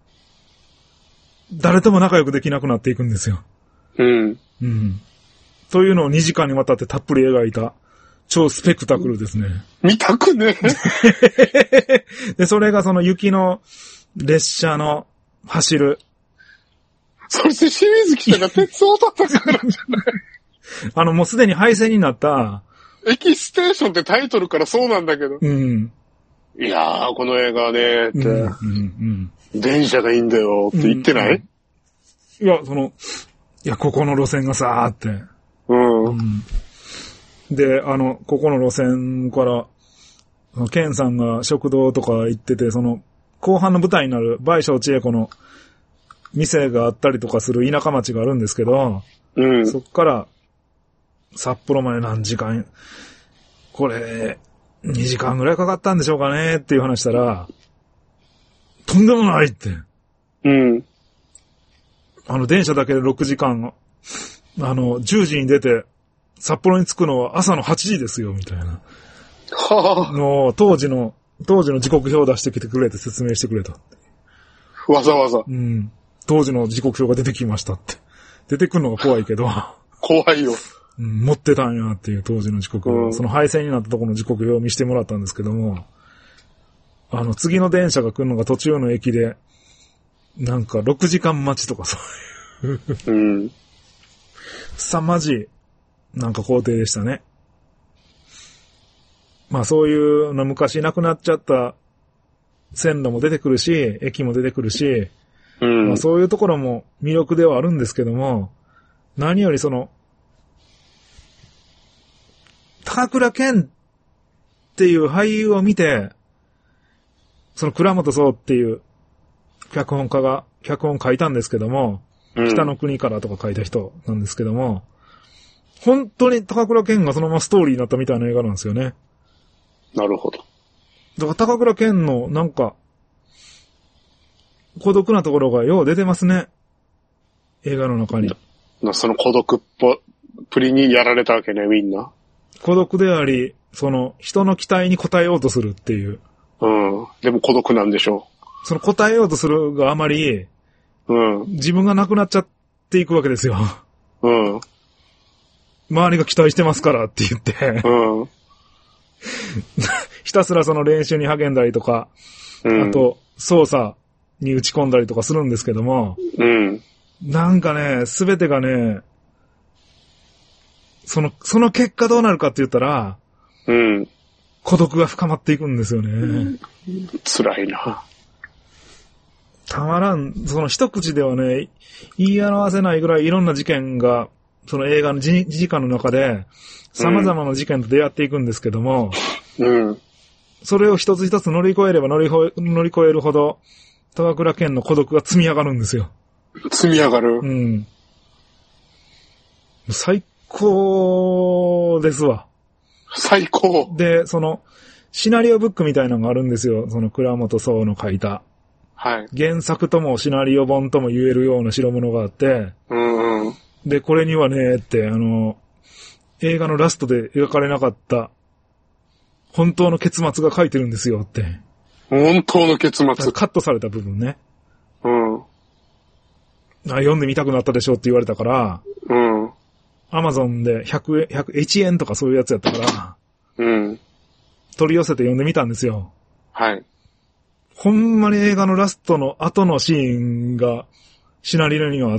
誰とも仲良くできなくなっていくんですよ。 うん。 うん。というのを2時間にわたってたっぷり描いた超スペクタクルですね。 見たくねで、それがその雪の列車の走る。 それ清水記者が鉄を叩くからじゃないもうすでに廃線になった。 エキステーションってタイトルからそうなんだけど。 うん。 いやー、この映画はね、って、電車がいいんだよって言ってない、 いや、ここの路線がさーって。で、ここの路線から、ケンさんが食堂とか行ってて、後半の舞台になる倍賞千恵子の店があったりとかする田舎町があるんですけど、そっから札幌まで何時間、これ、2時間ぐらいかかったんでしょうかねっていう話したら、とんでもないって。電車だけで6時間、10時に出て、札幌に着くのは朝の8時ですよ、みたいな。当時の時刻表を出してきてくれて説明してくれた。 わざわざ。 当時の時刻表が出てきましたって。出てくるのが怖いけど。 怖いよ。 持ってたんやっていう当時の時刻表。その廃線になったところの時刻表を見せてもらったんですけども、次の電車が来るのが途中の駅で、なんか6時間待ちとかそういう。凄まじい、なんか工程でしたね。まあそういうの昔なくなっちゃった線路も出てくるし、駅も出てくるし、まあそういうところも魅力ではあるんですけども、何より高倉健っていう俳優を見て、倉本壮っていう脚本家が脚本書いたんですけども、 北の国からとか書いた人なんですけども、本当に高倉健がそのままストーリーになったみたいな映画なんですよね。 なるほど。 だから高倉健のなんか、孤独なところがよう出てますね。映画の中に。 その孤独っぷりにやられたわけね、みんな。 孤独であり、その人の期待に応えようとするっていう。 うん。でも孤独なんでしょう。その応えようとするがあまり、 うん。 自分がなくなっちゃっていくわけですよ。 うん。 周りが期待してますからって言って。 うん。 ひたすらその練習に励んだりとか、うん、あと操作に打ち込んだりとかするんですけども、 うん。 なんかね、すべてがね、その結果どうなるかって言ったら、 うん。 孤独が深まっていくんですよね。 辛いな。 たまらん、その一口ではね、言い表せないぐらいいろんな事件が、その映画の2時間の中で、様々な事件と出会っていくんですけども、 うん。 それを一つ一つ乗り越えれば乗り越えるほど、高倉健の孤独が積み上がるんですよ。 積み上がる？ うん。最高ですわ。 最高。 で、その、シナリオブックみたいなのがあるんですよ。その倉本壮の書いた。 はい。 原作ともシナリオ本とも言えるような代物があって、 うんうん。 で、これにはね、って映画のラストで描かれなかった本当の結末が書いてるんですよって。 本当の結末。 カットされた部分ね。 うん。 読んでみたくなったでしょって言われたから、 うん。 アマゾンで100円とかそういうやつやったから、 うん。 取り寄せて読んでみたんですよ。 はい。 ほんまに映画のラストの後のシーンがシナリオにはあって、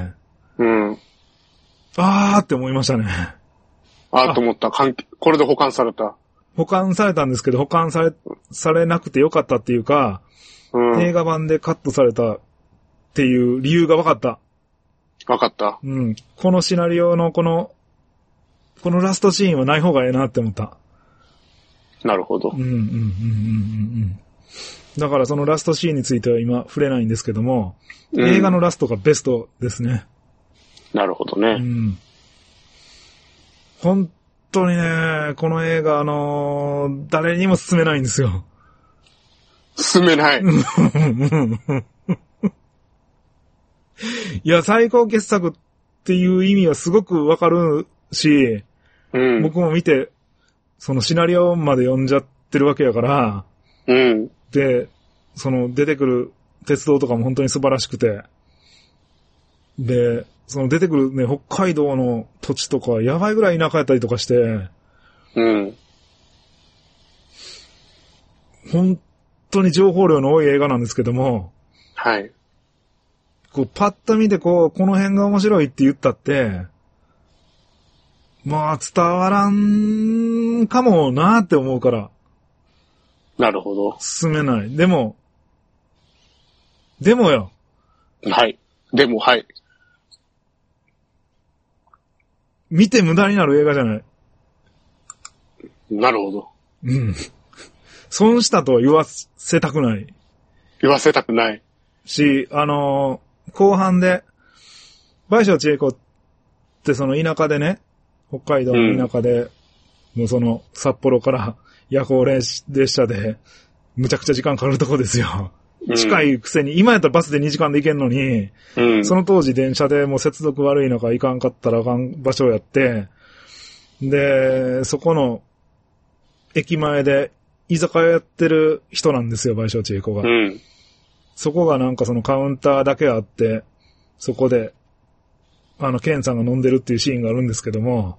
うん。 あーって思いましたね。 あーと思った。これで保管された。 保管されたんですけど、保管されなくてよかったっていうか、 うん、 映画版でカットされたっていう理由が分かった。 分かった。 うん。このシナリオのこのラストシーンはない方がええなって思った。 なるほど。 だからそのラストシーンについては今触れないんですけども、映画のラストがベストですね。 なるほどね。 うん。本当にね、この映画誰にも勧めないんですよ。 勧めない。 いや、最高傑作っていう意味はすごくわかるし、 うん、 僕も見て、そのシナリオまで読んじゃってるわけやから、 うん、 で、その出てくる鉄道とかも本当に素晴らしくて、で、その出てくるね、北海道の土地とかやばいぐらい田舎やったりとかして、 うん。 本当に情報量の多い映画なんですけども、 はい。 こうパッと見てこの辺が面白いって言ったって、まあ伝わらんかもなって思うから。 なるほど。 進めない。でもよ。 はい。でも、はい。 見て無駄になる映画じゃない。 なるほど。 うん。損したとは言わせたくない。 言わせたくない。 し、後半で、倍賞千恵子ってその田舎でね、北海道の田舎で、もうその札幌から夜行列車で、むちゃくちゃ時間かかるとこですよ。近いくせに、今やったらバスで2時間で行けんのに、その当時電車でもう接続悪い中行かんかったらあかん場所をやって、で、そこの駅前で居酒屋やってる人なんですよ、倍賞千恵子が。そこがなんかそのカウンターだけあって、そこで、ケンさんが飲んでるっていうシーンがあるんですけども、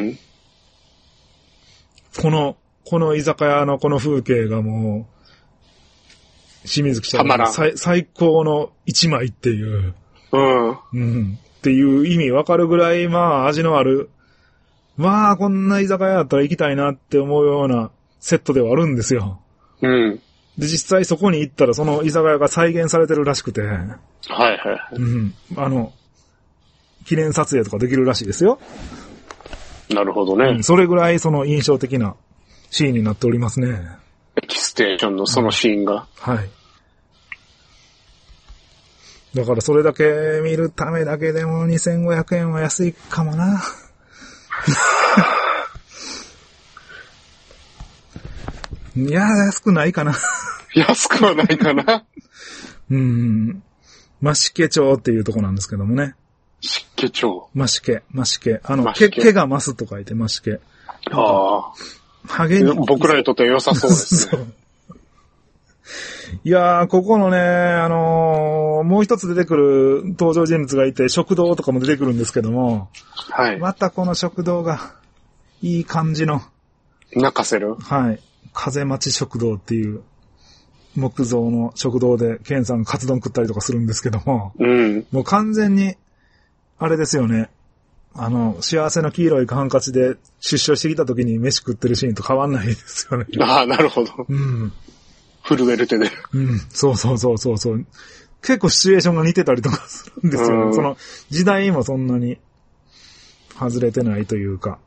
この居酒屋のこの風景がもう、清水記者の最高の一枚っていう、っていう意味わかるぐらい、まあ味のある、まあこんな居酒屋だったら行きたいなって思うようなセットではあるんですよ。で、実際そこに行ったらその居酒屋が再現されてるらしくて、記念撮影とかできるらしいですよ。 なるほどね。 それぐらいその印象的なシーンになっておりますね。 エキステーションのそのシーンが。 はい。 だからそれだけ見るためだけでも2500円は安いかもな。いや、安くないかな。 安くはないかな。 増毛町っていうとこなんですけどもね。 湿気町。 増毛。毛が増すと書いて増毛。 ああ。ハゲに。僕らにとっては良さそうですね。 いやー、ここのね、もう一つ出てくる登場人物がいて、食堂とかも出てくるんですけども。 はい。 またこの食堂が、いい感じの。 泣かせる？ はい。風町食堂っていう、木造の食堂で、ケンさんがカツ丼食ったりとかするんですけども。もう完全に、あれですよね。幸せの黄色いハンカチで出所してきた時に飯食ってるシーンと変わんないですよね。 ああ、なるほど。震える手で。 そう。結構シチュエーションが似てたりとかするんですよね。その時代もそんなに外れてないというか。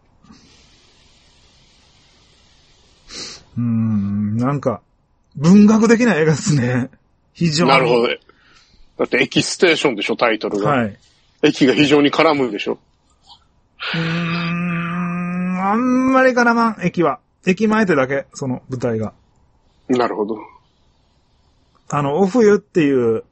なんか、文学的な映画ですね。非常に。 なるほどね。だってエキステーションでしょ、タイトルが。はい。駅が非常に絡むでしょ。 あんまり絡まん、駅は。駅前ってだけ、その舞台が。 なるほど。 お冬っていう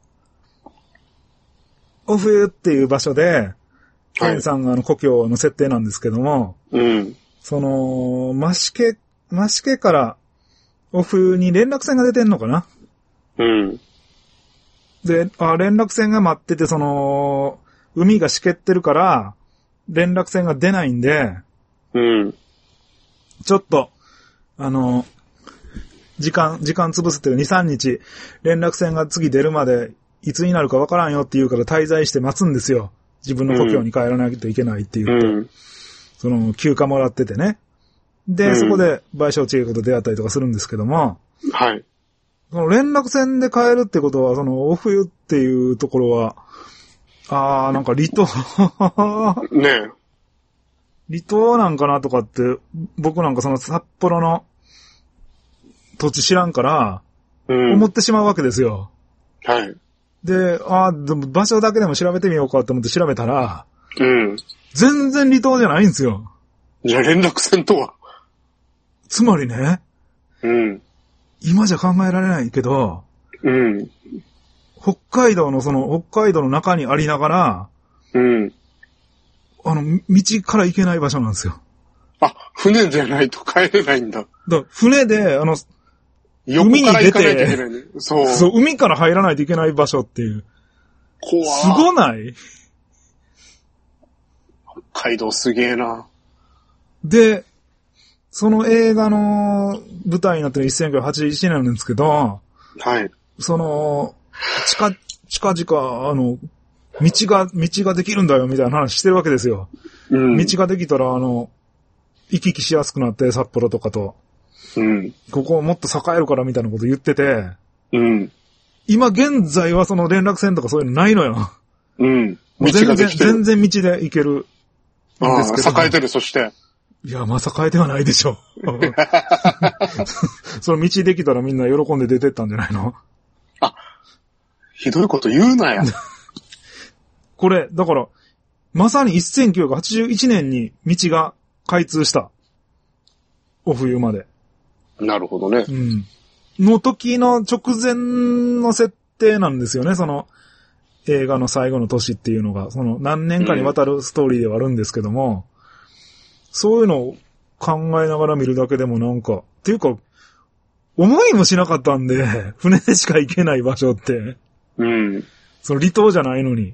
場所で、ケンさんが故郷の設定なんですけども、その、増毛からオフに連絡船が出てんのかな？で、連絡船が待ってて、その、海がしけってるから、連絡船が出ないんで、ちょっと、時間潰すっていう2、3日、連絡船が次出るまで、いつになるかわからんよって言うから滞在して待つんですよ。自分の故郷に帰らないといけないって言って。その、休暇もらっててね。で、そこで賠償チェックと出会ったりとかするんですけども。 はい。 その連絡船で帰るってことは、その、オフユっていうところは、なんか離島ねえ。 離島なんかなとかって、僕なんかその札幌の土地知らんから、思ってしまうわけですよ。 はい。 で、でも場所だけでも調べてみようかと思って調べたら、全然離島じゃないんですよ。 じゃあ連絡船とは？ つまりね、今じゃ考えられないけど、北海道の中にありながら、道から行けない場所なんですよ。 船じゃないと帰れないんだ。 船で、海に出て、そう、海から入らないといけない場所っていう。 怖い。 すごない？ 北海道すげえな。で、 その映画の舞台になってる1981年なんですけど、 はい。 その、近々、道ができるんだよみたいな話してるわけですよ。道ができたら、行き来しやすくなって、札幌とかと。ここもっと栄えるからみたいなこと言ってて、今現在はその連絡船とかそういうのないのよ。もう全然道で行ける。 栄えてる、そして。 いや、まさか栄えてはないでしょ。その道できたらみんな喜んで出てったんじゃないの？ ひどいこと言うなや。 これ、だから、まさに1981年に道が開通した。お冬まで。 なるほどね。 の時の直前の設定なんですよね、その映画の最後の年っていうのが、その何年かにわたるストーリーではあるんですけども、そういうのを考えながら見るだけでもなんか、っていうか、思いもしなかったんで、船でしか行けない場所って、その離島じゃないのに、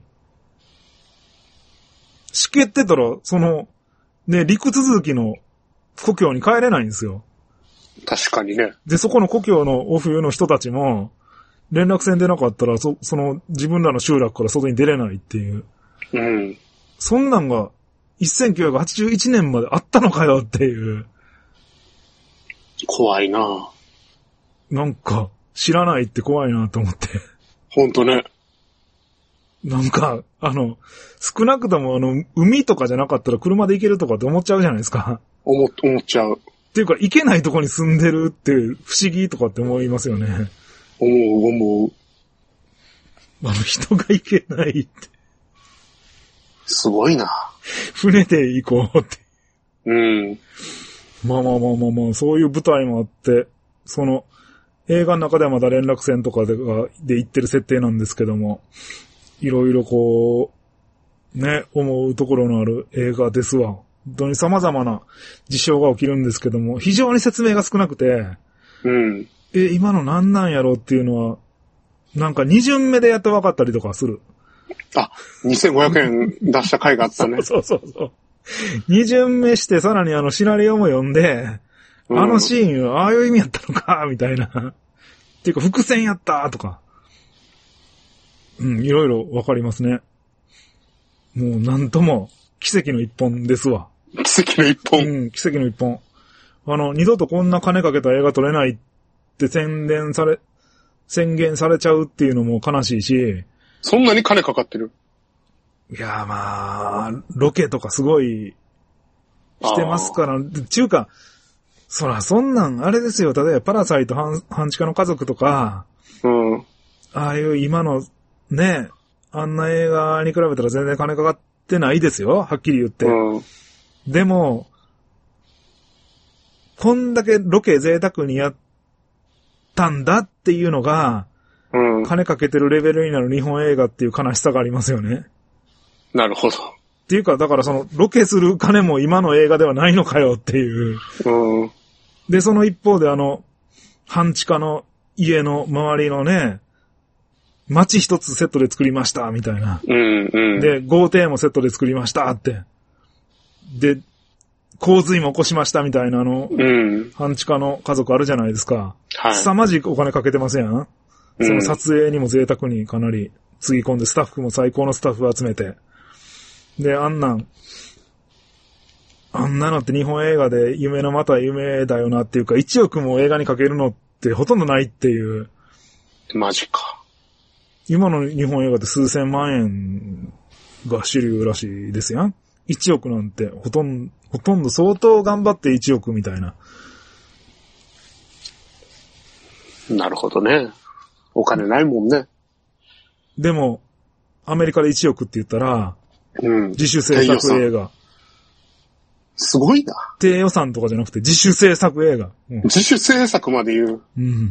しけってたら、その、ね、陸続きの故郷に帰れないんですよ。 確かにね。 で、そこの故郷のお冬の人たちも、連絡船出なかったら、その自分らの集落から外に出れないっていう。そんなんが、1981年まであったのかよっていう。 怖いな。 なんか、知らないって怖いなと思って。 ほんとね。 なんか、少なくとも海とかじゃなかったら車で行けるとかって思っちゃうじゃないですか。 思っちゃう。 っていうか、行けないとこに住んでるって不思議とかって思いますよね。 思う。 人が行けないって。 すごいな。 船で行こうって。 うん。 まあ、そういう舞台もあって、その、映画の中ではまだ連絡船とかで行ってる設定なんですけども、いろいろこう、ね、思うところのある映画ですわ。本当に様々な事象が起きるんですけども、非常に説明が少なくて、 うん。 今の何なんやろうっていうのは、なんか2巡目でやっと分かったりとかする。 あ、2500円出した回があったね。 そう。2巡目してさらにシナリオも読んで、シーンはああいう意味やったのか、みたいな。っていうか伏線やったとか。いろいろ分かりますね。もうなんとも奇跡の一本ですわ。 奇跡の一本。 奇跡の一本。二度とこんな金かけた映画撮れないって宣言されちゃうっていうのも悲しいし。 そんなに金かかってる？ いや、まあ、ロケとかすごいしてますから、ちゅうか、そんなんあれですよ。例えばパラサイト半地下の家族とか、ああいう今のね、あんな映画に比べたら全然金かかってないですよ。はっきり言って。でも、こんだけロケ贅沢にやったんだっていうのが、金かけてるレベルになる日本映画っていう悲しさがありますよね。 なるほど。 っていうか、だからロケする金も今の映画ではないのかよっていう。で、その一方で半地下の家の周りのね、街一つセットで作りましたみたいな。で、豪邸もセットで作りましたって。で、洪水も起こしましたみたいな半地下の家族あるじゃないですか。凄まじいお金かけてません？その撮影にも贅沢にかなりつぎ込んで、スタッフも最高のスタッフを集めて。で、あんなのって日本映画で夢のまた夢だよなっていうか、1億も映画にかけるのってほとんどないっていう。 マジか。 今の日本映画って数千万円が主流らしいですやん。1億なんてほとんど相当頑張って1億みたいな。 なるほどね。お金ないもんね。 でも、アメリカで1億って言ったら、自主制作映画。 すごいな。 低予算とかじゃなくて自主制作映画。 自主制作まで言う。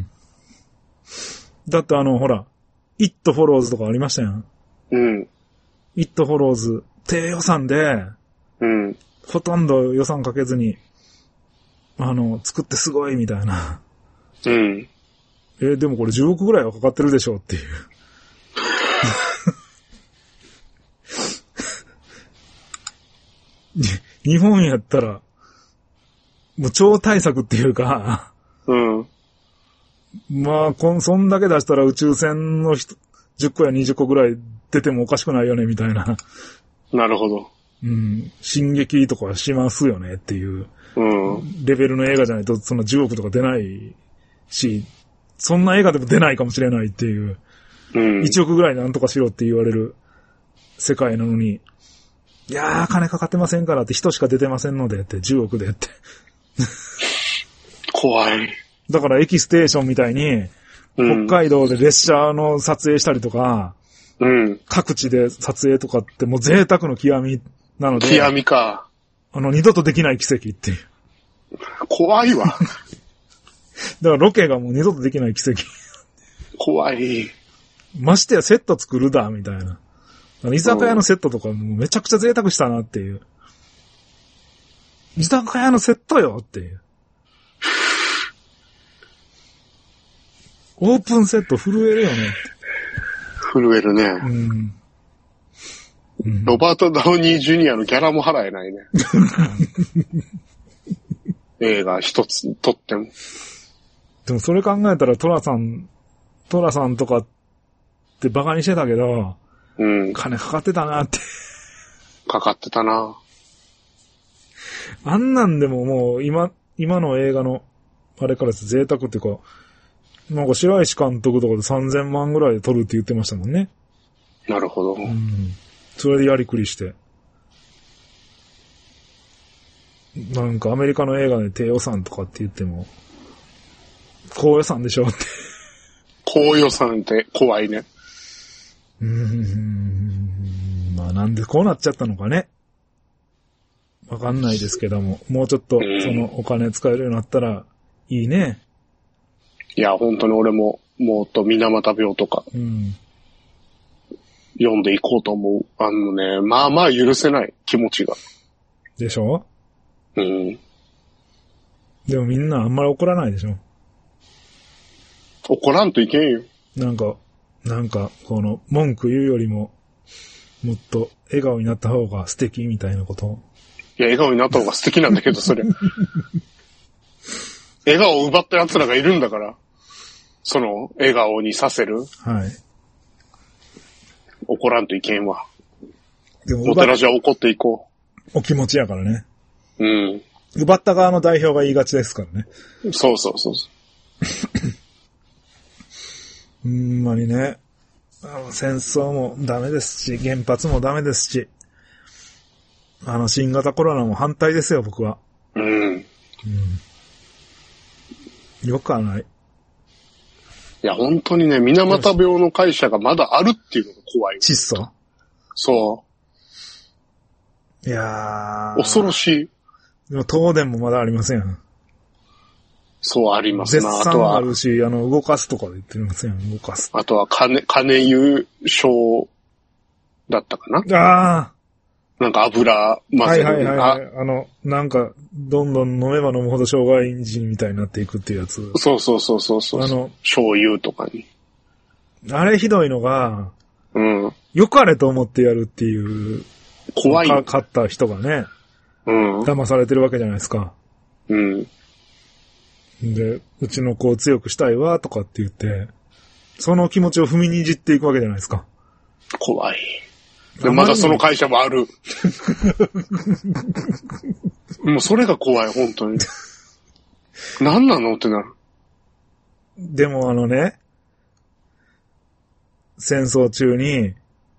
だってほら、It Follows とかありましたやん。It Follows、低予算で、ほとんど予算かけずに、作ってすごいみたいな。でもこれ10億ぐらいはかかってるでしょっていう。日本やったら、もう超大作っていうか、まあ、そんだけ出したら宇宙船の10個や20個ぐらい出てもおかしくないよね、みたいな。 なるほど。 進撃とかしますよねっていう、レベルの映画じゃないとそんな10億とか出ないし、そんな映画でも出ないかもしれないっていう、1億ぐらいなんとかしろって言われる世界なのに、いやー金かかってませんからって人しか出てませんのでって10億でって。 怖い。 だからエキステーションみたいに、北海道で列車の撮影したりとか、各地で撮影とかってもう贅沢の極みなので。 極みか。 二度とできない奇跡っていう。 怖いわ。だからロケがもう二度とできない奇跡。 怖い。 ましてやセット作るだ、みたいな。居酒屋のセットとかもうめちゃくちゃ贅沢したなっていう。居酒屋のセットよっていう。オープンセット震えるよね。 震えるね。ロバート・ダウニー・ジュニアのギャラも払えないね。映画一つ撮っても。 でもそれ考えたらトラさんとかってバカにしてたけど、金かかってたなって。 かかってたな。 あんなんでももう今の映画のあれから贅沢っていうか、なんか白石監督とかで3000万ぐらいで撮るって言ってましたもんね。 なるほど。 それでやりくりして。なんかアメリカの映画で低予算とかって言っても、高予算でしょって。 高予算って怖いね。 まあなんでこうなっちゃったのかね。わかんないですけども、もうちょっとそのお金使えるようになったらいいね。 いや、本当に俺ももっと水俣病とか、読んでいこうと思う。まあまあ許せない気持ちが。 でしょ？でもみんなあんまり怒らないでしょ？ 怒らんといけんよ。 なんか、この文句言うよりも、もっと笑顔になった方が素敵みたいなこと。 いや、笑顔になった方が素敵なんだけど、それ。笑顔を奪った奴らがいるんだから。その、笑顔にさせる。はい。怒らんといけんわ。でも、お寺じゃ怒っていこう。お気持ちやからね。 うん。 奪った側の代表が言いがちですからね。 そうそうそう。 ほんまにね。戦争もダメですし、原発もダメですし、新型コロナも反対ですよ、僕は。よくはない。 いや、本当にね、水俣病の会社がまだあるっていうのが怖い。 窒素？ そう。 いやー。 恐ろしい。 でも東電もまだありません。 そうありますな。 絶賛あるし、動かすとかで言ってますやん、動かす。 あとは金優勝だったかな？ ああ。 なんか油混ぜる。 はい。なんか、どんどん飲めば飲むほど生姜エンジンみたいになっていくっていうやつ。 そう。醤油とかに。 あれひどいのが、よくあれと思ってやるっていう。 怖い。 買った人がね。騙されてるわけじゃないですか。で、うちの子を強くしたいわ、とかって言って、その気持ちを踏みにじっていくわけじゃないですか。 怖い。で、まだその会社もある。もうそれが怖い、本当に。何なのってなる。 でも戦争中に、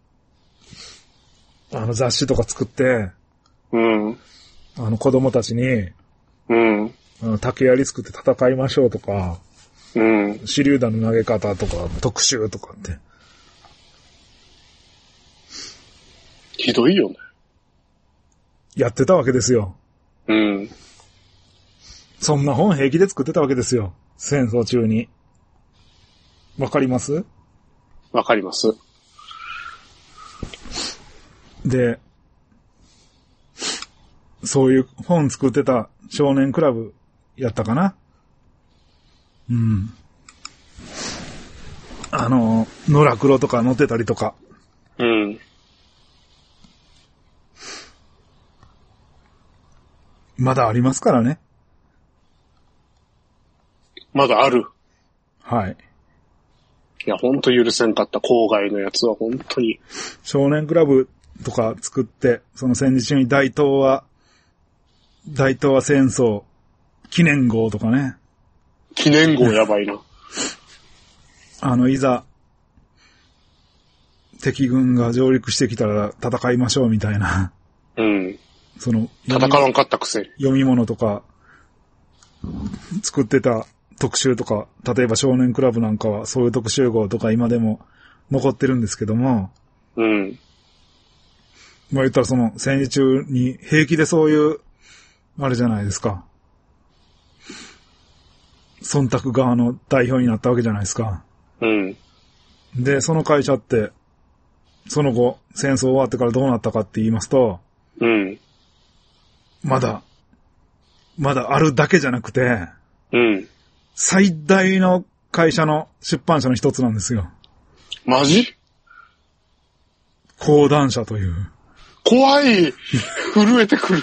雑誌とか作って、子供たちに、竹槍作って戦いましょうとか、手榴弾の投げ方とか、特集とかって。 ひどいよね。 やってたわけですよ。そんな本平気で作ってたわけですよ。戦争中に。わかります？ わかります。 で、そういう本作ってた少年クラブやったかな？野良黒とか乗ってたりとか。まだありますからね。 まだある。 はい。 いや、ほんと許せんかった。郊外のやつは本当に。 少年クラブとか作って、その戦時中に大東亜戦争記念号とかね。 記念号やばいな。 いざ、敵軍が上陸してきたら戦いましょうみたいな。 戦わんかったくせに。 読み物とか、作ってた特集とか、例えば少年クラブなんかはそういう特集号とか今でも残ってるんですけども。まあ言ったらその戦時中に平気でそういう、あれじゃないですか。忖度側の代表になったわけじゃないですか。で、その会社って、その後、戦争終わってからどうなったかって言いますと、まだあるだけじゃなくて、最大の会社の出版社の一つなんですよ。 マジ？ 講談社という。 怖い！震えてくる。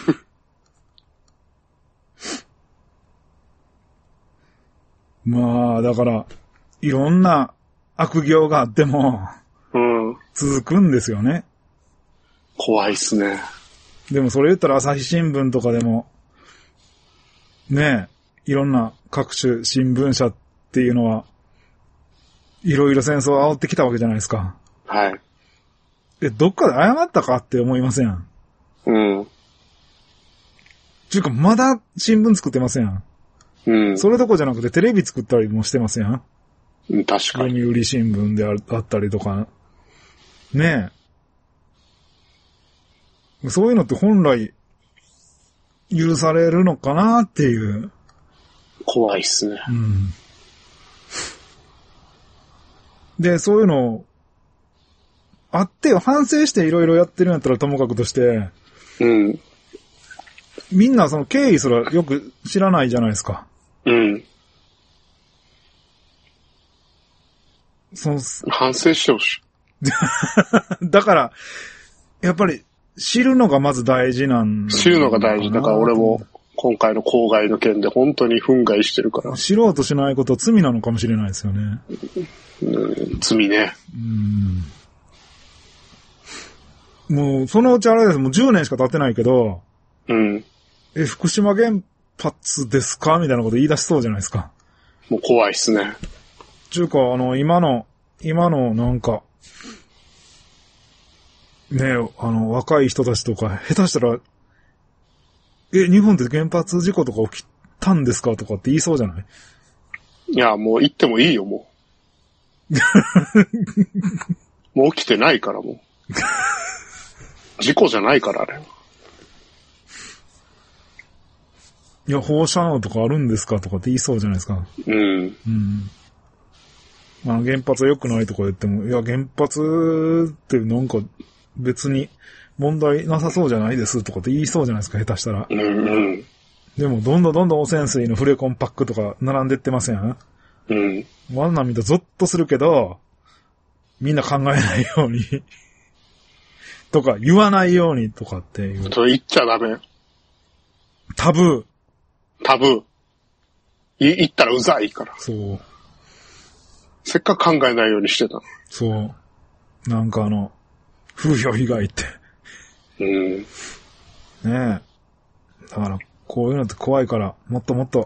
まあ、だから、いろんな悪行があっても、続くんですよね。 怖いっすね。 でもそれ言ったら朝日新聞とかでも、ねえ、いろんな各種新聞社っていうのは、いろいろ戦争を煽ってきたわけじゃないですか。 はい。 どっかで謝ったかって思いません？ちゅうか、まだ新聞作ってません？それどころじゃなくてテレビ作ったりもしてますやん。 確かに。 読売新聞であったりとか。 ねえ。そういうのって本来、許されるのかなっていう。 怖いっすね。 うん。で、そういうの、あってよ、反省していろいろやってるんやったらともかくとして、 うん。 みんなその経緯すらよく知らないじゃないですか。 うん。反省してほしい。 だから、やっぱり知るのがまず大事なんだ。 知るのが大事。だから俺も今回の公害の件で本当に憤慨してるから。 知ろうとしないことは罪なのかもしれないですよね。 罪ね。 もう、そのうちあれです。もう10年しか経ってないけど、 うん。 福島原発ですかみたいなこと言い出しそうじゃないですか。 もう怖いっすね。 ちゅうか、今のなんか、ねえ、若い人たちとか、下手したら、日本って原発事故とか起きたんですかとかって言いそうじゃない？ いや、もう言ってもいいよ、もう。もう起きてないから、もう。事故じゃないから、あれ。 いや、放射能とかあるんですかとかって言いそうじゃないですか。 うん。 原発は良くないとか言っても、いや、原発ってなんか別に問題なさそうじゃないですとかって言いそうじゃないですか、下手したら。 うんうん。 でも、どんどん汚染水のフレコンパックとか並んでってません？ うん。 あんなん見たらゾッとするけど、みんな考えないようにとか、言わないようにとかっていう。 それ言っちゃダメ。 タブー。 言ったらうざいから。 そう。 せっかく考えないようにしてた。 そう。なんか風評被害って。ねえ。だから、こういうのって怖いから、もっともっと、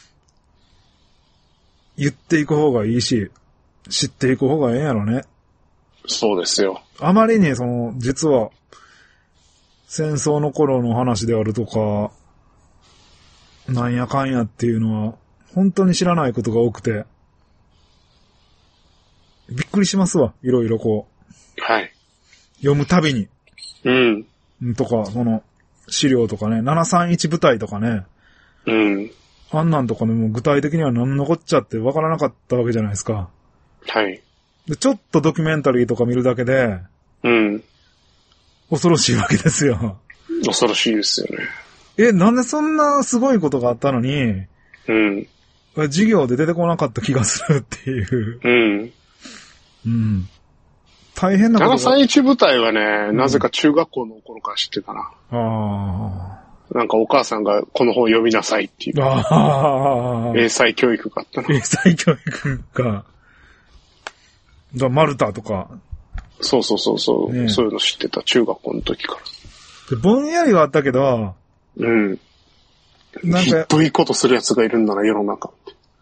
言っていく方がいいし、知っていく方がええんやろね。 そうですよ。 あまりに実は、戦争の頃の話であるとか、なんやかんやっていうのは、本当に知らないことが多くて、びっくりしますわ。いろいろはい。 読むたびに。 うん。 とか、資料とかね、731部隊とかね。 うん。 あんなんとかね、もう具体的には何のこっちゃってわからなかったわけじゃないですか。 はい。 で、ちょっとドキュメンタリーとか見るだけで、 うん。 恐ろしいわけですよ。 恐ろしいですよね。 なんでそんなすごいことがあったのに、 うん。 授業で出てこなかった気がするっていう。 うん。 うん。大変なことが。 731部隊はね、なぜか中学校の頃から知ってたな。なんかお母さんがこの本読みなさいっていう。英才教育があったな。 英才教育か。マルタとか。 そう。ね、そういうの知ってた。中学校の時から。 でぼんやりはあったけど。 うん。なんか。ひどいことする奴がいるんだな、世の中。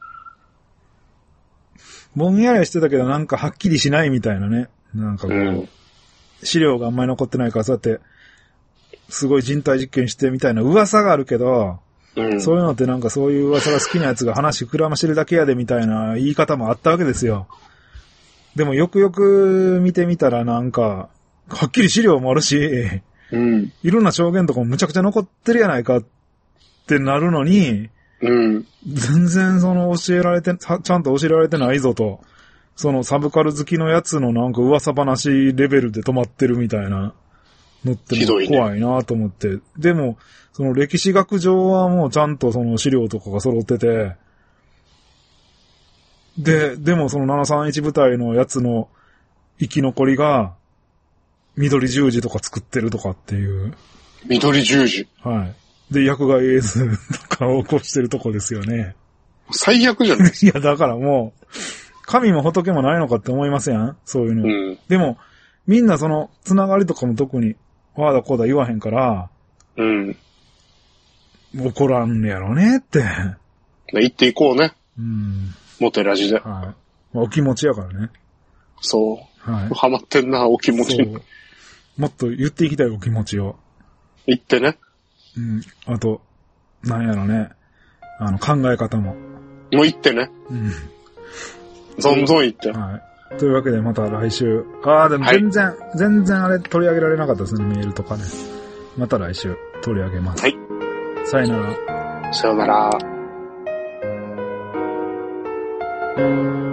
ぼんやりはしてたけど、なんかはっきりしないみたいなね。なんか資料があんまり残ってないから、そうやって、すごい人体実験してみたいな噂があるけど、そういうのってなんかそういう噂が好きなやつが話膨らましてるだけやでみたいな言い方もあったわけですよ。でもよくよく見てみたらなんか、はっきり資料もあるし、いろんな証言とかもむちゃくちゃ残ってるやないかってなるのに、全然教えられて、ちゃんと教えられてないぞと、サブカル好きのやつのなんか噂話レベルで止まってるみたいなのって怖いなと思って。でも、歴史学上はもうちゃんと資料とかが揃ってて、でも731部隊のやつの生き残りが、緑十字とか作ってるとかっていう。 緑十字？ はい。で、薬害エイズとかを起こしてるとこですよね。 最悪じゃないですか。いや、だからもう、神も仏もないのかって思いますやんそういうの。でも、みんなつながりとかも特に、わーだこうだ言わへんから、怒らんやろねって。 言っていこうね。モテラジで。 はい。お気持ちやからね。 そう。はい。ハマってんな、お気持ち。 もっと言っていきたいお気持ちを。 言ってね。 あと、なんやろね。考え方も。 もう言ってね。存分言って。 はい。 というわけでまた来週。でも全然あれ取り上げられなかったですね、メールとかね。また来週取り上げます。 はい。 さよなら。 さよなら。